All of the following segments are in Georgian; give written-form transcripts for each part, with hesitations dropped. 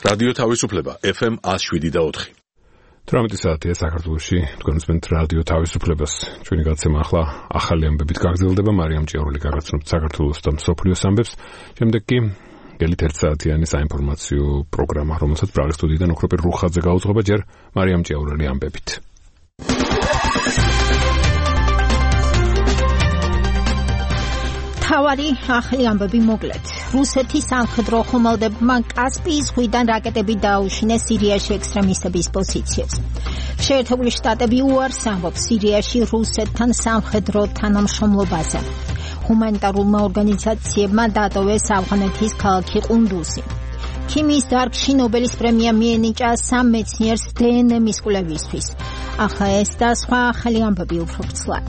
რადიო თავისუფლება FM 107.4. 18 საათია საქართველოში. თქვენსმენთ რადიო თავისუფლებას. ჩვენი გადაცემა ახლა ახალი ამბებით გაგრძელდება. მარიამ ჭიაურელი გაგაცნობთ საქართველოს და მსოფლიოს ამბებს. შემდეგ კი გელით 1 საათიანი საინფორმაციო პროგრამა, რომელსაც პრაღის სტუდიიდან ოქროპირ რუხაძე გაუძღობა ჯერ მარიამ ჭიაურელი ამბებით. თავარი ახალი ამბები მოკლედ. რუსეთის სამხედრო ხომალდებმა კასპიის ზღვიდან რაკეტები დაუშინეს სირიაში ექსტრემისტების პოზიციებს. შეერთებული შტატები უარს ამბობს სირიაში რუსეთთან სამხედრო თანამშრომლობაზე. ჰუმანიტარულმა ორგანიზაციებმა დატოვეს ავღანეთის ქალაქი ყუნდუზი. ქიმიის დარგში ნობელის პრემია მიენიჭა 3 მეცნიერს დნმ-ის კვლევისთვის. ახლა ეს და სხვა ახალი ამბები უფრო ვრცლად.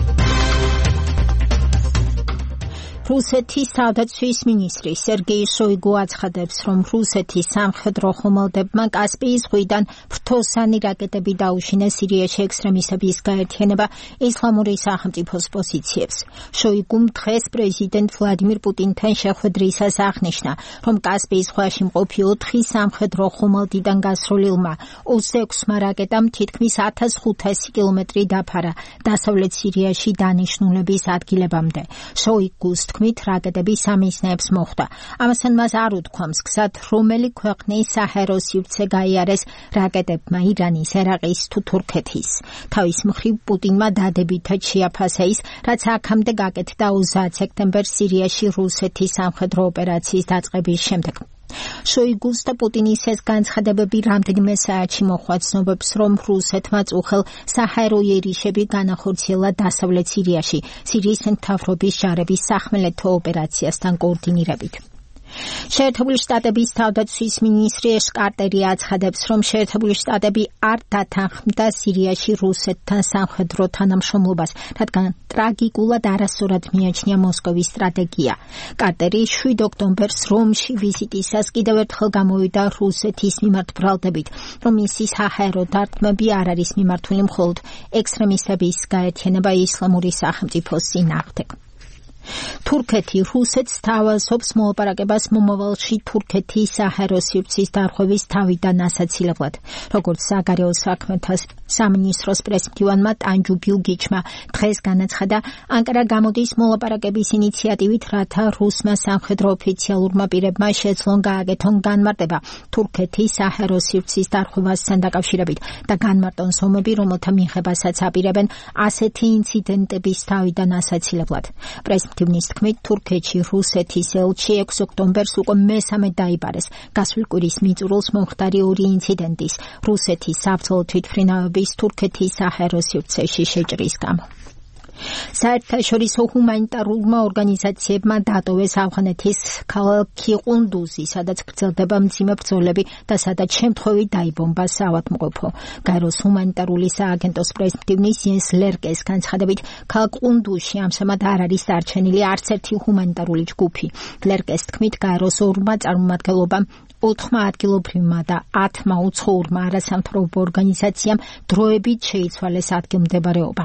რუსეთის თავდაცვის მინისტრი სერგეი შოიგუ აცხადებს, რომ რუსეთის სამხედრო ხომალდებმა კასპიის ზღვიდან ფრთოსანი რაკეტები დაუშინეს სირიაში ექსტრემისტების გაერთიანება ისლამური სახელმწიფოს პოზიციებს. შოიგუმ დღეს პრეზიდენტ ვლადიმირ პუტინთან შეხვედრისას აღნიშნა, რომ კასპიის ზღვაში მყოფი 4 სამხედრო ხომალდიდან გასრულილმა 26 რაკეტამ თითქმის 1500 კილომეტრი დაფარა დასავლეთ სირიაში დანიშნულების ადგილებამდე. შოიგუს რაკეტები სამიზნეებს მოხვდა. ამასთან მას არ უთქვამს გზად, რომელი ქვეყნის საჰაერო სივრცე გაიარეს რაკეტებმა ირანის, ერაყის თუ თურქეთის. თავის მხრივ პუტინმა დადებითად შეაფასა ის, რაც აქამდე გაკეთდა 30 სექტემბერს სირიაში რუსეთის სამხედრო ოპერაციის დაწყების შემდეგ. შოიგუს და პუტინის ეს განცხადებები რამდენიმე საათში მოჰყვა ცნობებს, რომ რუსეთმა წუხელ საჰაერო იერიშები განახორციელა დასავლეთ სირიაში, სირიის მთავრობის ჯარების სახმელეთო ოპერაციასთან კოორდინირებით. შეერთებული შტატების თავდაცვის მინისტრი ეშ კარტერი აცხადებს, რომ შეერთებული შტატები არ დათანხმდა სირიაში რუსეთთან სამხედრო თანამშრომლობას, რადგან ტრაგიკულად არასწორად მიაჩნია მოსკოვის სტრატეგია. კარტერი 7 ოქტომბერს რომში ვიზიტისას კიდევ ერთხელ გამოვიდა რუსეთის მიმართ ბრალდებით, რომ მისი საჰაერო დარტყმები არ არის მიმართული მხოლოდ ექსტრემისტების გაერთიანება ისლამური სახელმწიფოს წინააღმდეგ. თურქეთი რუსეთს თავაზობს მოლაპარაკებას მომავალში თურქეთის საჰაერო სივრცის დარღვევის თავიდან ასაცილებლად. როგორც საგარეო საქმეთა სამინისტროს პრესმდივანმა ტანჯუ გილგიჩმა დღეს განაცხადა, ანკარა გამოდის მოლაპარაკების ინიციატივით, რათა რუსმა სამხედრო ოფიციალურმა პირებმა შეძლონ გააკეთონ განმარტება თურქეთის საჰაერო სივრცის დარღვევასთან დაკავშირებით და განმარტონ ზომები, რომელთა მიღებასაც აპირებენ ასეთი ინციდენტების თავიდან ასაცილებლად. პრესმდივნის თქმით, თურქეთში რუსეთის ელჩი 6 ოქტომბერს უკვე მესამე დაიბარეს. გასული კვირის მიწურულს მომხდარი 2 ინციდენტის რუსეთის საბრძოლო თვითმფრინავების თურქეთის საჰაერო სივრცეში შეჭრის გამო. საერთაშორისო ჰუმანიტარულმა ორგანიზაციებმა დატოვეს ავღანეთის ქალაქი ყუნდუზი, სადაც გრძელდება მძიმე ბრძოლები და სადაც შემთხვევით დაიბომბა საავადმყოფო. გაეროს ჰუმანიტარული სააგენტოს პრეზიდენტის იენს ლერკეს განცხადებით, ქალაქ ყუნდუზში ამჟამად არ არის დარჩენილი არც ერთი ჰუმანიტარული ჯგუფი. ლერკეს თქმით, გაეროს 2 წარმომადგენლობამ 4 ადგილობრივმა და 10 უცხოურმა არასამთავრობო ორგანიზაციამ დროებით შეიცვალეს ადგილმდებარეობა.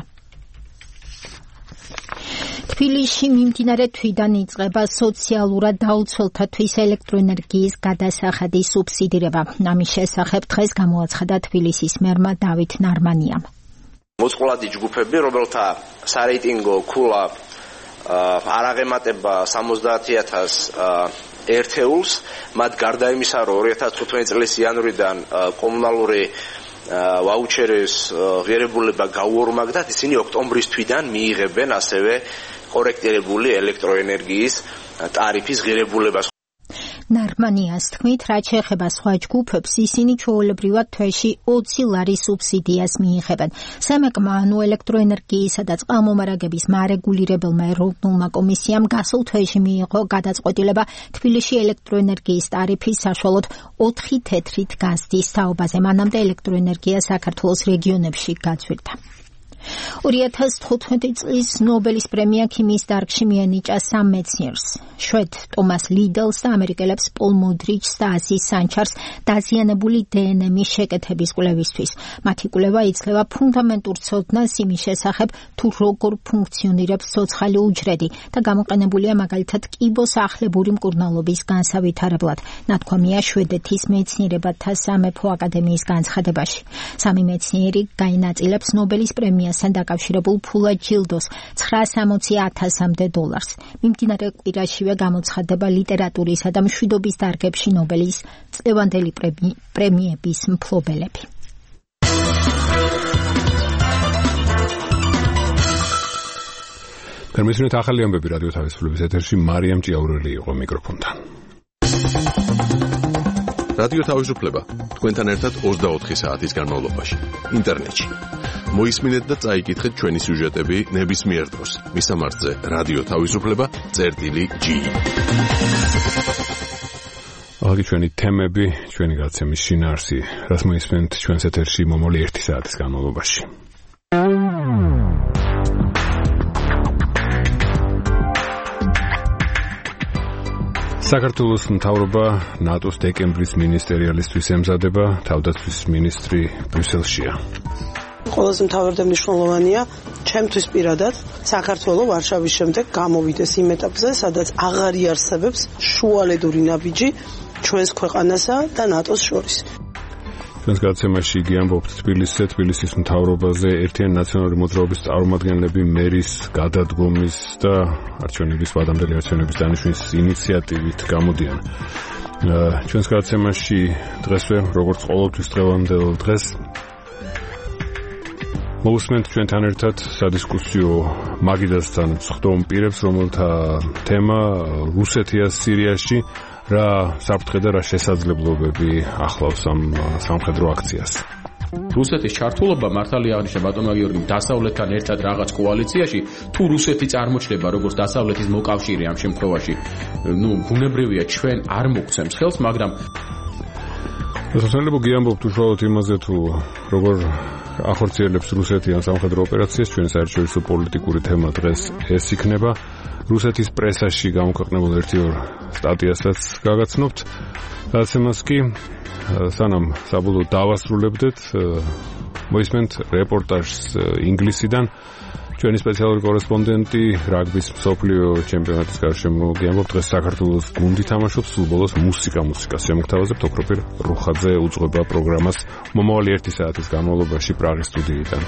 თბილისში მიმდინარე თვიდან იწყება სოციალურად დაუცველთათვის ელექტროენერგიის გადასახადის სუბსიდირება. ამის შესახებ დღეს გამოაცხადა თბილისის მერმა დავით ნარმანიამ. მოწყვლადი ჯგუფები, რომელთა სარეიტინგო ქულა არ აღემატება 70,000 ერთეულს, მათ გარდა იმისა, რომ 2015 წლის იანვრიდან კომუნალური ვაუჩერის ღირებულება გაუორმაგდათ, ისინი ოქტომბრის თვიდან მიიღებენ ასევე კორექტირებული ელექტროენერგიის ტარიფის ღირებულებას. ნარმანიას თქმით, რაც შეეხება სხვა ჯგუფებს, ისინი ჩვეულებრივად თვეში 20 ლარის სუბსიდიას მიიღებენ. სემეკმა, ანუ ელექტროენერგიისა და წყალმომარაგების მარეგულირებელმა ეროვნულმა კომისიამ გასულ თვეში მიიღო გადაწყვეტილება თბილისში ელექტროენერგიის ტარიფის საშუალოდ 4 თეთრით გაზრდის თაობაზე. მანამდე ელექტროენერგია საქართველოს რეგიონებში გაძვირდა. 2015 წლის ნობელის პრემია ქიმიის დარგში მიენიჭა სამ მეცნიერს, შვედ ტომას ლიდელს და ამერიკელებს პოლ მოდრიჩს და აზის სანჩარს დაზიანებული დნმ-ის შეკეთების კვლევისთვის. მათი კვლევა იძლევა ფუნდამენტურ ცოდნას იმის შესახებ, თუ როგორ ფუნქციონირებს ცოცხალი უჯრედი და გამოყენებულია მაგალითად კიბოს ახლებური მკურნალობის განსავითარებლად. ნათქვამია შვედეთის მეცნიერებათა სამეფო აკადემიის განცხადებაში. სამი მეცნიერი გაინაწილებს ნობელის პრემიასთან დაკავშირებულ ფულად ჯილდოს $960,000-მდე. მიმდინარე კვირაშივე გამოცხადდება ლიტერატურისა და მშვიდობის დარგებში ნობელის წლევანდელი პრემიების მფლობელები. გერმანიის ახალი ამბები რადიო თავისუფლების ეთერში მარიამ ჭიაურელი იყო მიკროფონთან. რადიო თავისუფლება თქვენთან ერთად 24 საათის განმავლობაში ინტერნეტში. მოისმინეთ და წაიკითხეთ ჩვენი სიუჟეტები ნებისმიერ დროს. მისამართზე რადიო თავისუფლება.gi. აღი ჩვენი თემები, ჩვენი გაცემის შინაარსი, რაც მოისმენთ ჩვენს ეთერში მომავალი 1 საათის განმავლობაში. საქართველოს მთავრობა ნატოს დეკემბრის მინისტერიალისთვის ემზადება, თავდაცვის მინისტრი ბრიუსელშია. ყველაზე მთავარი და მნიშვნელოვანია ჩემთვის პირადად საქართველოს ვარშავის შემდეგ გამოვიდეს იმ ეტაპზე, სადაც აღარ იარსებებს შუალედური ნაბიჯი ჩვენს ქვეყანასა და ნატოს შორის. ჩვენს გადაცემაში იგი ამბობს თბილისის მთავრობაზე ერთიანი ნაციონალური მოძრაობის წარმომადგენლები მერის გადადგომის და არჩევნების ვადამდელი არჩევნების დანიშვნის ინიციატივით გამოდიან. ჩვენს გადაცემაში დღესვე როგორც ყოველთვის დღევანდელ დღეს მოусმენთ ჩვენთან ერთად სადისკუსიო მაგიდასთან ხდომ პირებს, რომელთა თემა რუსეთია სირიაში, რა საფრთხე და რა შესაძლებლობები ახლავს ამ სამხედრო აქციას. რუსეთის ჩართულობა მართალია აღნიშნა ბატონმა გიორგიმ დასავლეთთან ერთად რაღაც კოალიციაში, თუ რუსეთი წარმოჩნდება როგორც დასავლეთის მოკავშირე ამ შემთხვევაში, ბუნებრივია ჩვენ არ მოგცემს ხელს, მაგრამ შესაძლებლობა გიამბობთ უშუალოდ იმაზე, თუ როგორ ახორციელებს რუსეთი ამ სამხედრო ოპერაციას, ჩვენი საერთაშორისო პოლიტიკური თემა დღეს ეს იქნება. რუსეთის პრესაში გამოქვეყნებულ 1-2 სტატიასაც გაგაცნობთ. გადაცემას კი სანამ საბოლოოდ დავასრულებდეთ, მოისმენთ რეპორტაჟს ინგლისიდან. ჩვენი სპეციალური კორესპონდენტი რაგბის მსოფლიო ჩემპიონატის გარშემო გიამბობთ, დღეს საქართველოს გუნდი თამაშობს, სულ ბოლოს მუსიკას შემოგთავაზებთ. ოქროპირ რუხაძე უძღვება პროგრამას მომავალი 1 საათის განმავლობაში პრაღის სტუდიიდან.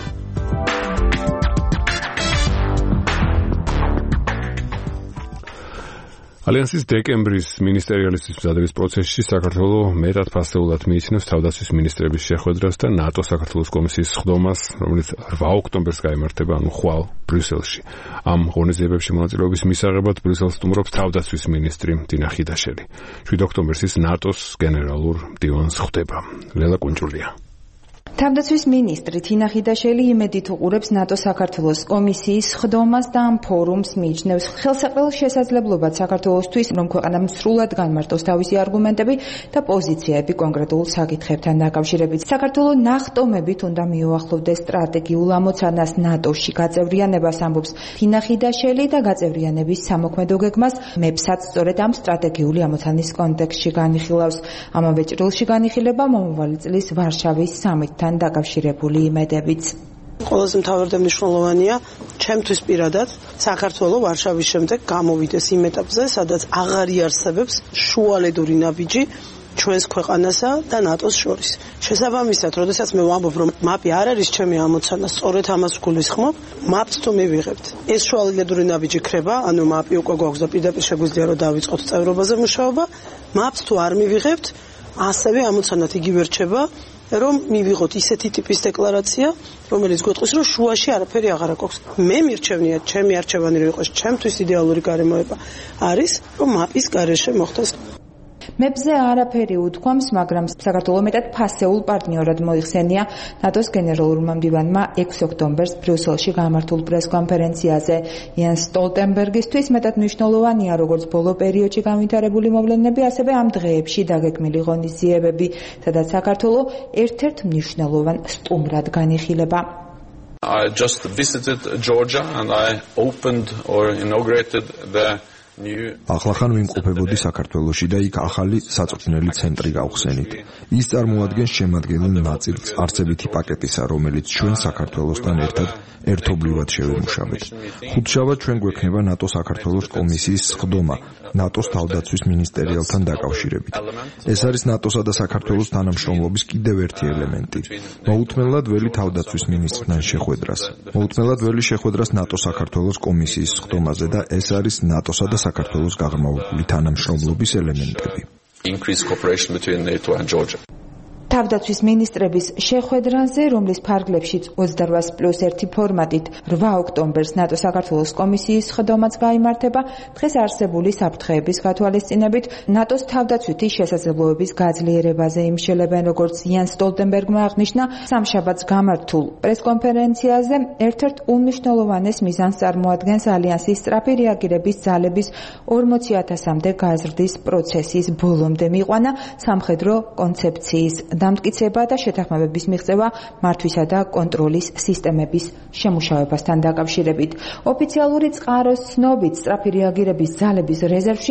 ალიანსის დეკემბრის მინისტერიალისტვის მზადების პროცესში საქართველოს მეტად ფასეულად მიიჩნევს თავდაცვის მინისტრების შეხვედრას და ნატო საქართველოს კომისიის სხდომას, რომელიც 8 ოქტომბერს გაიმართება, ხვალ ბრიუსელში. ამ ღონისძიებებში მონაწილეობის მისაღებად ბრიუსელს სტუმრობს თავდაცვის მინისტრი დინა ხიდაშელი. 7 ოქტომბერს ის ნატოს გენერალურ მდივანს ხვდება. ლელა კუნჭულია. თავდაცვის მინისტრი თინა ხიდაშელი იმედით უყურებს ნატო საქართველოს კომისიის სხდომას და ამ ფორუმს მიიჩნევს ხელსაყრელ შესაძლებლობად საქართველოსთვის, რომ ქვეყანამ სრულად განმარტოს თავისი არგუმენტები და პოზიციები კონკრეტულ საკითხებთან დაკავშირებით. საქართველოს ნახტომებით უნდა მიუახლოვდეს სტრატეგიულ ამოცანას ნატოში გაწევრიანებას, ამბობს თინა ხიდაშელი და გაწევრიანების სამოქმედო გეგმას მეფსაც სწორედ ამ სტრატეგიული ამოცანის კონტექსტში განიხილავს. ამავე ჭრილში განიხილება მომავალი წლის ვარშავის სამიტთან დაკავშირებული იმედებით. ყველაზე მთავარი და მნიშვნელოვანია ჩემთვის პირადად საქართველოს ვარშავის შემდეგ გამოვიდეს იმ ეტაპზე, სადაც აღარ იარსებებს შუალედური ნაბიჯი ჩვენს ქვეყანასა და ნატოს შორის. შესაბამისად, როდესაც მე ვამბობ, რომ მაპი არ არის ჩემი ამოცანა, სწორედ ამას გულისხმობ, მაპს თუ მივიღებთ. ეს შუალედური ნაბიჯი ქრება, ანუ მაპი უკვე გვაქვს და პირდაპირ შეგვიძლია რომ დავიწყოთ წევრობაზე მუშაობა, მაპს თუ არ მივიღებთ, ასევე ამოცანად იგივე რჩება, რომ მივიღოთ ისეთი ტიპის დეკლარაცია, რომელიც გვეტყვის, რომ შუაში არაფერი აღარ აქვს. მე მირჩევნია, ჩემი არჩევანი რომ იყოს, ჩემთვის იდეალური გარემოება არის, რომ მაპის გარეშე მოხდეს. მეფზე არაფერი უთქვამს, მაგრამ საქართველოს მეტად ფასეულ პარტნიორად მოიხსენია ნატოს გენერალურმა მდივანმა 6 ოქტომბერს ბრიუსელში გამართულ პრესკონფერენციაზე. იან სტოლტენბერგისთვის მეტად მნიშვნელოვანია როგორც ბოლო პერიოდში განვითარებული მოვლენები, ასევე ამ დღეებში დაგეგმილი ღონისძიებები, სადაც საქართველოს ერთ-ერთ მნიშვნელოვან სტუმრად განიხილება. I just visited Georgia and I opened or inaugurated the ახლახან ვიმყოფებოდი საქართველოში და იქ ახალი საწვრთნელი ცენტრი გავხსენით. ის წარმოადგენს შემადგენელ ნაწილს არცებითი პაკეტისა, რომელიც ჩვენ საქართველოსთან ერთად ერთობლივად შევიმუშავეთ. ხუთშაბათ ჩვენ გვექნება ნატო-საქართველოს კომისიის სხდომა ნატოს თავდაცვის მინისტერიალთან დაკავშირებით. ეს არის ნატოსა და საქართველოს თანამშრომლობის კიდევ ერთი ელემენტი. მოუთმენლად ველი თავდაცვის მინისტრთან შეხვედრას. მოუთმენლად ველი შეხვედრას ნატო-საქართველოს კომისიის სხდომაზე და ეს არის ნატოსა და საქართველოს გაღრმავებული თანამშრომლობის ელემენტები. Increased cooperation between NATO and Georgia. თავდაცვის მინისტრების შეხვედრაზე, რომლის ფარგლებშიც 28+1 ფორმატით 8 ოქტომბერს ნატო-საქართველოს კომისიის სხდომაც გაიმართება, დღეს არსებული საფრთხეების გათვალისწინებით ნატოს თავდაცვითი შესაძლებლობების გაძლიერებაზე იმშელებენ, როგორც იან სტოლტენბერგმა აღნიშნა სამშაბათს გამართულ პრესკონფერენციაზე, ერთ-ერთ უმნიშვნელოვანეს მიზანს წარმოადგენს ალიანსის სწრაფი რეაგირების ძალების 40,000-მდე გაზრდის პროცესის ბოლომდე მიყვანა სამხედრო კონცეფციის დამტკიცება და შეთანხმებების მიღწევა მართვისა და კონტროლის სისტემების შემუშავებასთან დაკავშირებით. ოფიციალური წყაროს ცნობით სწრაფი რეაგირების ძალების რეზერვში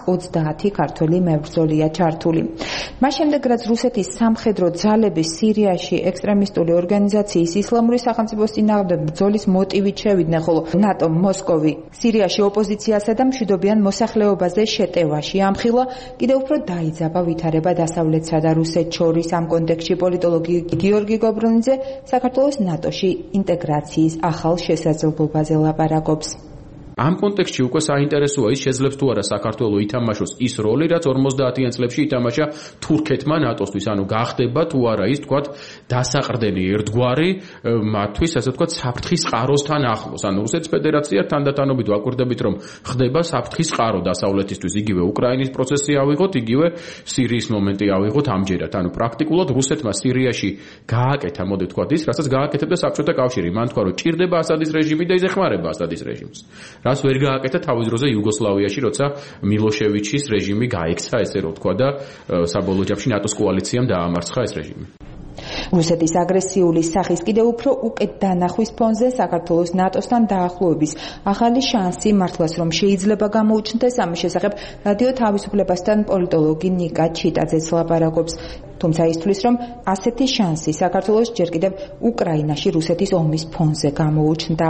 130 ქართველი მებრძოლია ჩართული. მას შემდეგ, რაც რუსეთის სამხედრო ძალები სირიაში ექსტრემისტული ორგანიზაციის ისლამური სახელმწიფოს წინააღმდეგ ბრძოლის მოტივით შევიდნენ, ხოლო ნატო მოსკოვი სირიაში ოპოზიციასა და მშვიდობიან მოსახლეობაზე შეტევაში ამხილა, კიდევ უფრო დაიძაბა ვითარება დასავლეთსა და რუსეთს შორის. ამ კონტექსტში პოლიტოლოგი გიორგი გობრონიძე საქართველოს ნატოში ინტეგრაციის ახალ შესაძლებლობაზე ლაპარაკობს. ამ კონტექსტში უკვე საინტერესოა ის შეძლებს თუ არა საქართველოს ითამაშოს ის როლი, რაც 50-იან წლებში ითამაშა თურქეთმა ნატოსთვის, ანუ გახდება თუ არა ის თქვათ დასაყრდენი ერთგვარი მათთვის, ასე თქვათ, საფრთხის წყაროსთან ახლოს. ანუ რუსეთის ფედერაცია თანდათანობით ვაკვირდებით, რომ ხდება საფრთხის წყარო დასავლეთისთვის, იგივე უკრაინის პროცესი ავიღოთ, იგივე სირიის მომენტი ავიღოთ ამჯერად. ანუ პრაქტიკულად რუსეთმა სირიაში გააკეთა, მოდი ვთქვათ, ის, რასაც გააკეთებდა საბჭოთა კავშირი. მან თქვა, რომ ჭირდება ასადის რეჟიმი და ის ეხმარება ასადის რეჟიმს. რაც ვერ გააკეთა თავის დროზე იუგოსლავიაში, როცა მილოშევიჩის რეჟიმი გაიქცა, ესე რომ თქვა და საბოლოო ჯამში ნატოს კოალიციამ დაამარცხა ეს რეჟიმი. რუსეთის აგრესიული სახის კიდევ უფრო უკეთ დანახვის ფონზე საქართველოს ნატოსთან დაახლოების ახალი შანსი მართლაც რომ შეიძლება გამოუჩნდეს, ამის შესახებ რადიო თავისუფლებასთან პოლიტოლოგი ნიკა ჩიტაძეც ლაპარაკობს. თუმცა ისთვის რომ ასეთი შანსი საქართველოს ჯერ კიდევ უკრაინაში რუსეთის ომის ფონზე გამოუჩნდა.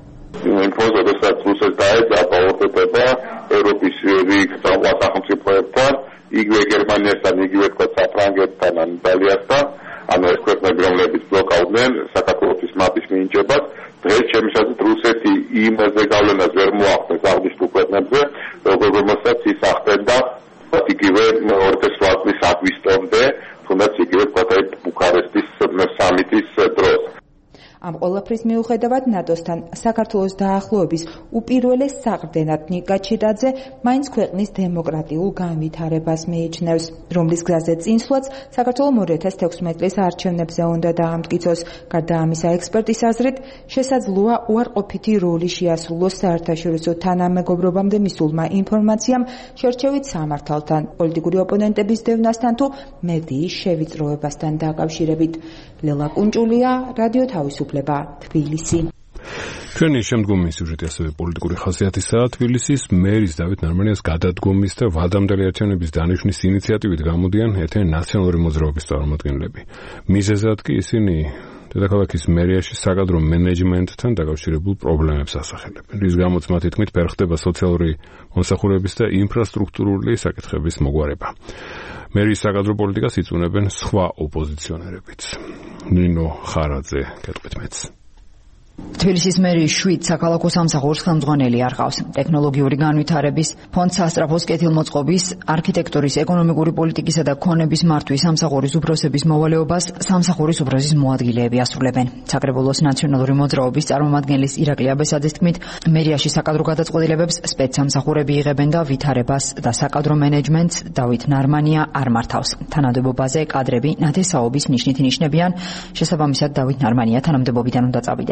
Impoză de stat rusesc daeța paoteteba Europis ric sau სახელმწიფოებთან, იგივე გერმანიასთან, იგივე თქვა საფრანგეთთან, ან იტალიასთან, ანუ ეს ქვეყნები, რომლებიც ბლოკავდნენ საქართველოს მაპის მინიჭებას, დღეს ჩემი აზრით რუსეთი იმაზე გავლენას ვერ მოახდენს აღნიშნულ ქვეყნებზე, როგორმეც ის ახდენდა იგივე 2008 წლის აგვისტომდე, თუნდაც იგივე თქვა ბუქარესტის სამიტის დროს. ამ ყველაფრის მიუხედავად ნატოსთან საქართველოს დაახლოების უპირველეს საყრდენად ნიკა ჩიტაძე მაინც ქვეყნის დემოკრატიულ განვითარებას მიიჩნევს, რომლის გზაზე წინსვლაც საქართველოს 2016 წლის არჩევნებზე უნდა დაამტკიცოს. გარდა ამისა, ექსპერტის აზრით, შესაძლოა უარყოფითი როლი შეასრულოს საერთაშორისო თანამეგობრობამდე მისულმა ინფორმაციამ შერჩევით სამართალთან, პოლიტიკური ოპონენტების დევნასთან თუ მედიის შევიწროებასთან დაკავშირებით. ლელა კუნჭულია, რადიო თავისუფლება, თბილისი. ჩვენი შემდგომი სიუჟეტი ასევე პოლიტიკური ხასიათისაა. თბილისის მერის დავით ნარმანიას გადადგომის და ვადამდელი არჩევნების დანიშვნის ინიციატივით გამოდიან ერთ-ერთი ნაციონალური მოძრაობის წარმომადგენლები. მიზეზად კი ისინი დედაქალაქის მერიაში საკადრო მენეჯმენტთან დაკავშირებულ პრობლემებს ასახელებენ, რის გამოც მათი თქმით ვერ ხდება სოციალური მომსახურების და ინფრასტრუქტურული საკითხების მოგვარება. მერის საკადრო პოლიტიკას იწუნებენ სხვა ოპოზიციონერებიც. ნინო ხარაძე გეტყვით მეც. თბილისის მერიის 7 საქალაქო სამსახურის ხელმძღვანელი არ ყავს. ტექნოლოგიური განვითარების, ფონდ სასწრაფოს კეთილმოწყობის, არქიტექტურის, ეკონომიკური პოლიტიკისა და ქონების მართვის სამსახურის უფროსების მოვალეობას სამსახურის უფროსის მოადგილეები ასრულებენ. საკრებულოს ნაციონალური მოძრაობის წარმომადგენლის ირაკლი აბესაძის თქმით, მერიაში საკადრო გადაწყვეტილებებს სპეცსამსახურები იღებენ და ვითარებას და საკადრო მენეჯმენტს დავით ნარმანია არ მართავს. თანამდებობაზე კადრები ნათესაობის ნიშნით ინიშნებიან, შესაბამისად დავით ნარმანია თანამდებობიდან უნდა წავიდეს.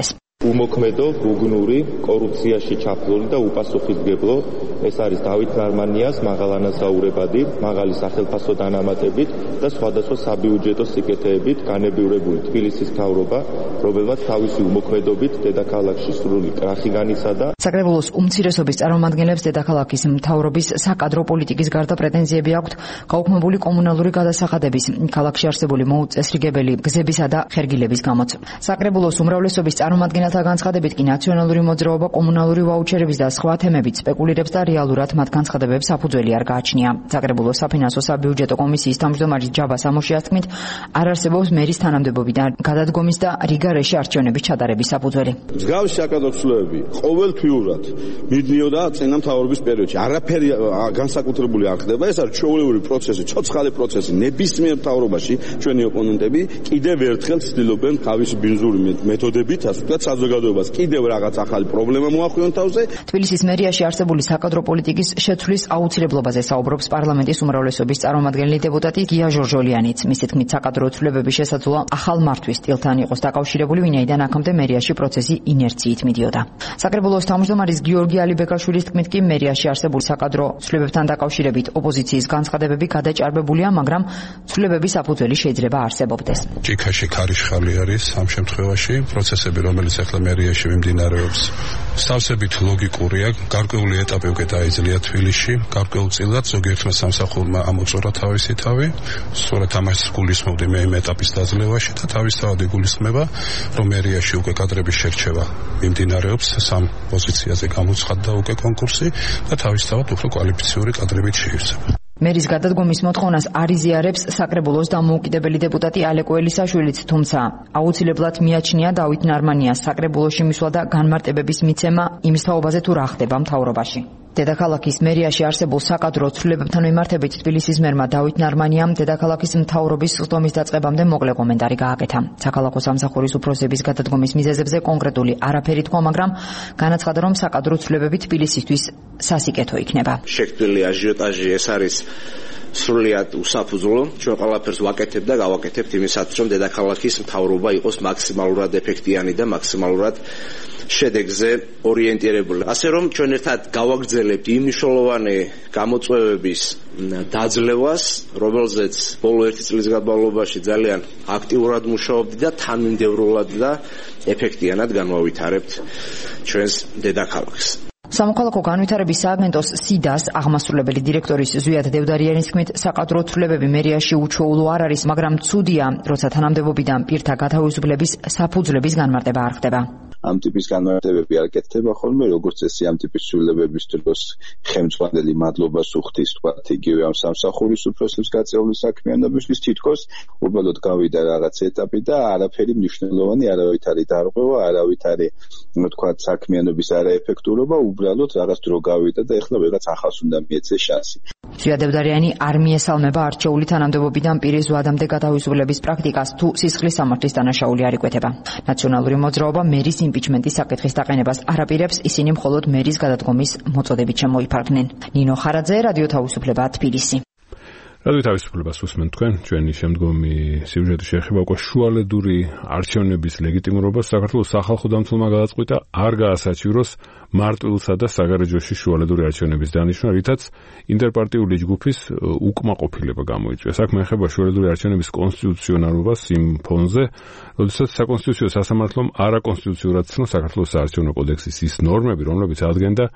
უმოქმედო, გუგნური, კორუფციაში ჩაფლული და უპასუხისმგებლო ეს არის დავით ნარმანიას მაღალანაზაურებადი, მაღალი სახელფასო დანამატებით და სხვადასხვა საბიუჯეტო სიკეთეებით განებივრებული თბილისის მთავრობა, რომელმაც თავისი უმოქმედობით დედაქალაქში სრული კრახი განიცადა. საკრებულოს უმცირესობის წარმომადგენლებს დედაქალაქის მთავრობის საკადრო პოლიტიკის გარდა პრეტენზიები აქვთ გაუქმებული კომუნალური გადასახადების, ქალაქში არსებული მოუწესრიგებელი გზებისა და ხერგილების გამოც. საკრებულოს უმრავლესობის წარმომადგენელთა განცხადებით კი ნაციონალური მოძრაობა კომუნალური ვაუჩერების და სხვა თემებით სპეკულირებს და რეალურად მათ განცხადებებს საფუძველი არ გააჩნია. საკრებულოს საფინანსო საბიუჯეტო კომისიის თავმჯდომარის ჯაბა სამოშიას თქმით, არ არსებობს მერის თანამდებობიდან გადადგომის და რიგარეში არჩევნების ჩატარების საფუძველი. მსგავსი საკადრო ცვლილებები ყოველთვიურად მიდიოდა წინა მთავრობის პერიოდში. არაფერი განსაკუთრებული არ ხდება. ეს არის ჩვეულებრივი პროცესი, ცოცხალი პროცესი. ნებისმიერ მთავრობაში ჩვენი ოპონენტები კიდევ ერთხელ ცდილობენ თავისი ბინზური მეთოდებით, ასე ვთქვათ, საზოგადოებას კიდევ რაღაც ახალი პრობლემა მოახვიონ თავზე. თბილისის მერიაში არსებული საკადრო პოლიტიკის შეცვლის აუცილებლობაზე საუბრობს პარლამენტის უმრავლესობის წარმომადგენელი დეპუტატი გია ჟორჟოლიანიც. მისი თქმით, საკადრო ცვლილებები შესაძლოა ახალ მართვის სტილთან იყოს დაკავშირებული, ვინაიდან აქამდე მერიაში პროცესი ინერციით მიდიოდა. საკრებულოს თავმჯდომარის გიორგი ალიბეკაშვილის თქმით კი მერიაში არსებულ საკადრო ცვლილებებთან დაკავშირებით ოპოზიციის განცხადებები გადაჭარბებულია, მაგრამ ცვლილებების საფუძველი შეიძლება არსებობდეს. ჭიქაში ქარიშხალი არის ამ შემთხვევაში პროცესები, რომელიც ახლა მერიაში მიმდინარეობს. სავსებით ლოგიკურია, გარკვეული ეტაპი უკვე დაიძლია თბილისში, გარკვეულწილად ზოგიერთმა სამსახურმა ამოწურა თავისი თავი, სწორედ ამას გულისხმობდი მე იმ ეტაპის დაძლევაში და თავისთავად იგულისხმება, რომ მერიაში უკვე კადრების შერჩევა მიმდინარეობს, სამ პოზიციაზე გამოცხადდა უკვე კონკურსი და თავისთავად უფრო კვალიფიციური კადრებით შეივსება. მერის გადადგომის მოთხოვნას არ იზიარებს საკრებულოს დამოუკიდებელი დეპუტატი ალეკო ელისაშვილიც, თუმცა აუცილებლად მიაჩნია დავით ნარმანიას საკრებულოში მისვლა და განმარტებების მიცემა იმის თაობაზე თუ რა ხდება მთავრობაში. დედაქალაქის მერიაში არსებულ საკადრო ცვლილებებთან მიმართებით თბილისის მერმა დავით ნარმანიამ დედაქალაქის მთავრობის სხდომის დაწყებამდე მოკლე კომენტარი გააკეთა. საქალაქო სამსახურის უფროსების გადადგომის მიზეზებზე კონკრეტული არაფერი თქვა, მაგრამ განაცხადა, რომ საკადრო ცვლილებები თბილისისთვის სასიკეთო იქნება. შექმნილი აჟიოტაჟი ეს არის სრულიად უსაფუძვლო. ჩვენ ყველაფერს ვაკეთებთ და გავაკეთებთ იმისათვის, რომ დედაქალაქის მთავრობა იყოს მაქსიმალურად ეფექტიანი და მაქსიმალურად შედეგზე ორიენტირებული. ასე რომ ჩვენ ერთად გავაგრძელებთ იმ მნიშვნელოვანი გამოწვევების დაძლევას, რომელზეც ბოლო 1 წლის განმავლობაში ძალიან აქტიურად მუშაობდი და თანმიმდევრულად და ეფექტიანად განვავითარებთ ჩვენს დედაქალაქს. სამოქალაქო განვითარების სააგენტოს სიდას აღმასრულებელი დირექტორის ზვიად დევდარიანის თქმით, საკადრო ცვლილებები მერიაში უჩვეულო არ არის, მაგრამ ცუდია, როცა თანამდებობიდან პირთა გათავისუფლების საფუძვლების განმარტება არ ხდება. ამ ტიპის განმარტებები არ კეთდება ხოლმე, როგორც წესი ამ ტიპის ცვლილებების დროს ხელმძღვანელი მადლობას უხდის, თქვათ, იგივე ამ სამსახურის უფროსებს გაწეული საქმიანობისთვის, თითქოს უბრალოდ გავიდა რაღაც ეტაპი და არაფერი მნიშვნელოვანი არავით არის დარღვევა, არავით არის, თქვათ, საქმიანობის არაეფექტურობა, უბრალოდ რაღაც დრო გავიდა და ეხლა ვიღაც ახალს უნდა მიეცეს შანსი. ზვიად დევდარიანი არ მიესალმება არჩეული თანამდებობიდან პირის ზვადამდე გათავისუფლების პრაქტიკას, თუ სისხლის სამართლის დანაშაული არ იკვეთება. ნაციონალური მოძრაობა მერის იმპიჩმენტის საკითხის დაყენებას არ აპირებს, ისინი მხოლოდ მერის გადადგომის მოწოდებით შემოიფარგნენ. ნინო ხარაძე, რადიო თავისუფლება, თბილისი. რადიო თავისუფლებას უსმენთ თქვენ, ჩვენი შემდგომი სიუჟეტი შეეხება უკვე შუალედური არჩევნების ლეგიტიმურობას. საქართველოს სახალხო დამცველმა გადაწყვიტა არ გაასაჩივროს მარტვილსა და საგარეჯოში შუალედური არჩევნების დანიშვნა, რითაც ინტერპარტიული ჯგუფის უკმაყოფილება გამოიწვია. საქმე ეხება შუალედური არჩევნების კონსტიტუციონალობას იმ ფონზე, როდესაც საკონსტიტუციო სასამართლომ არაკონსტიტუციურად ცნო საქართველოს საარჩევნო კოდექსის ის ნორმები, რომლებიც ადგენდა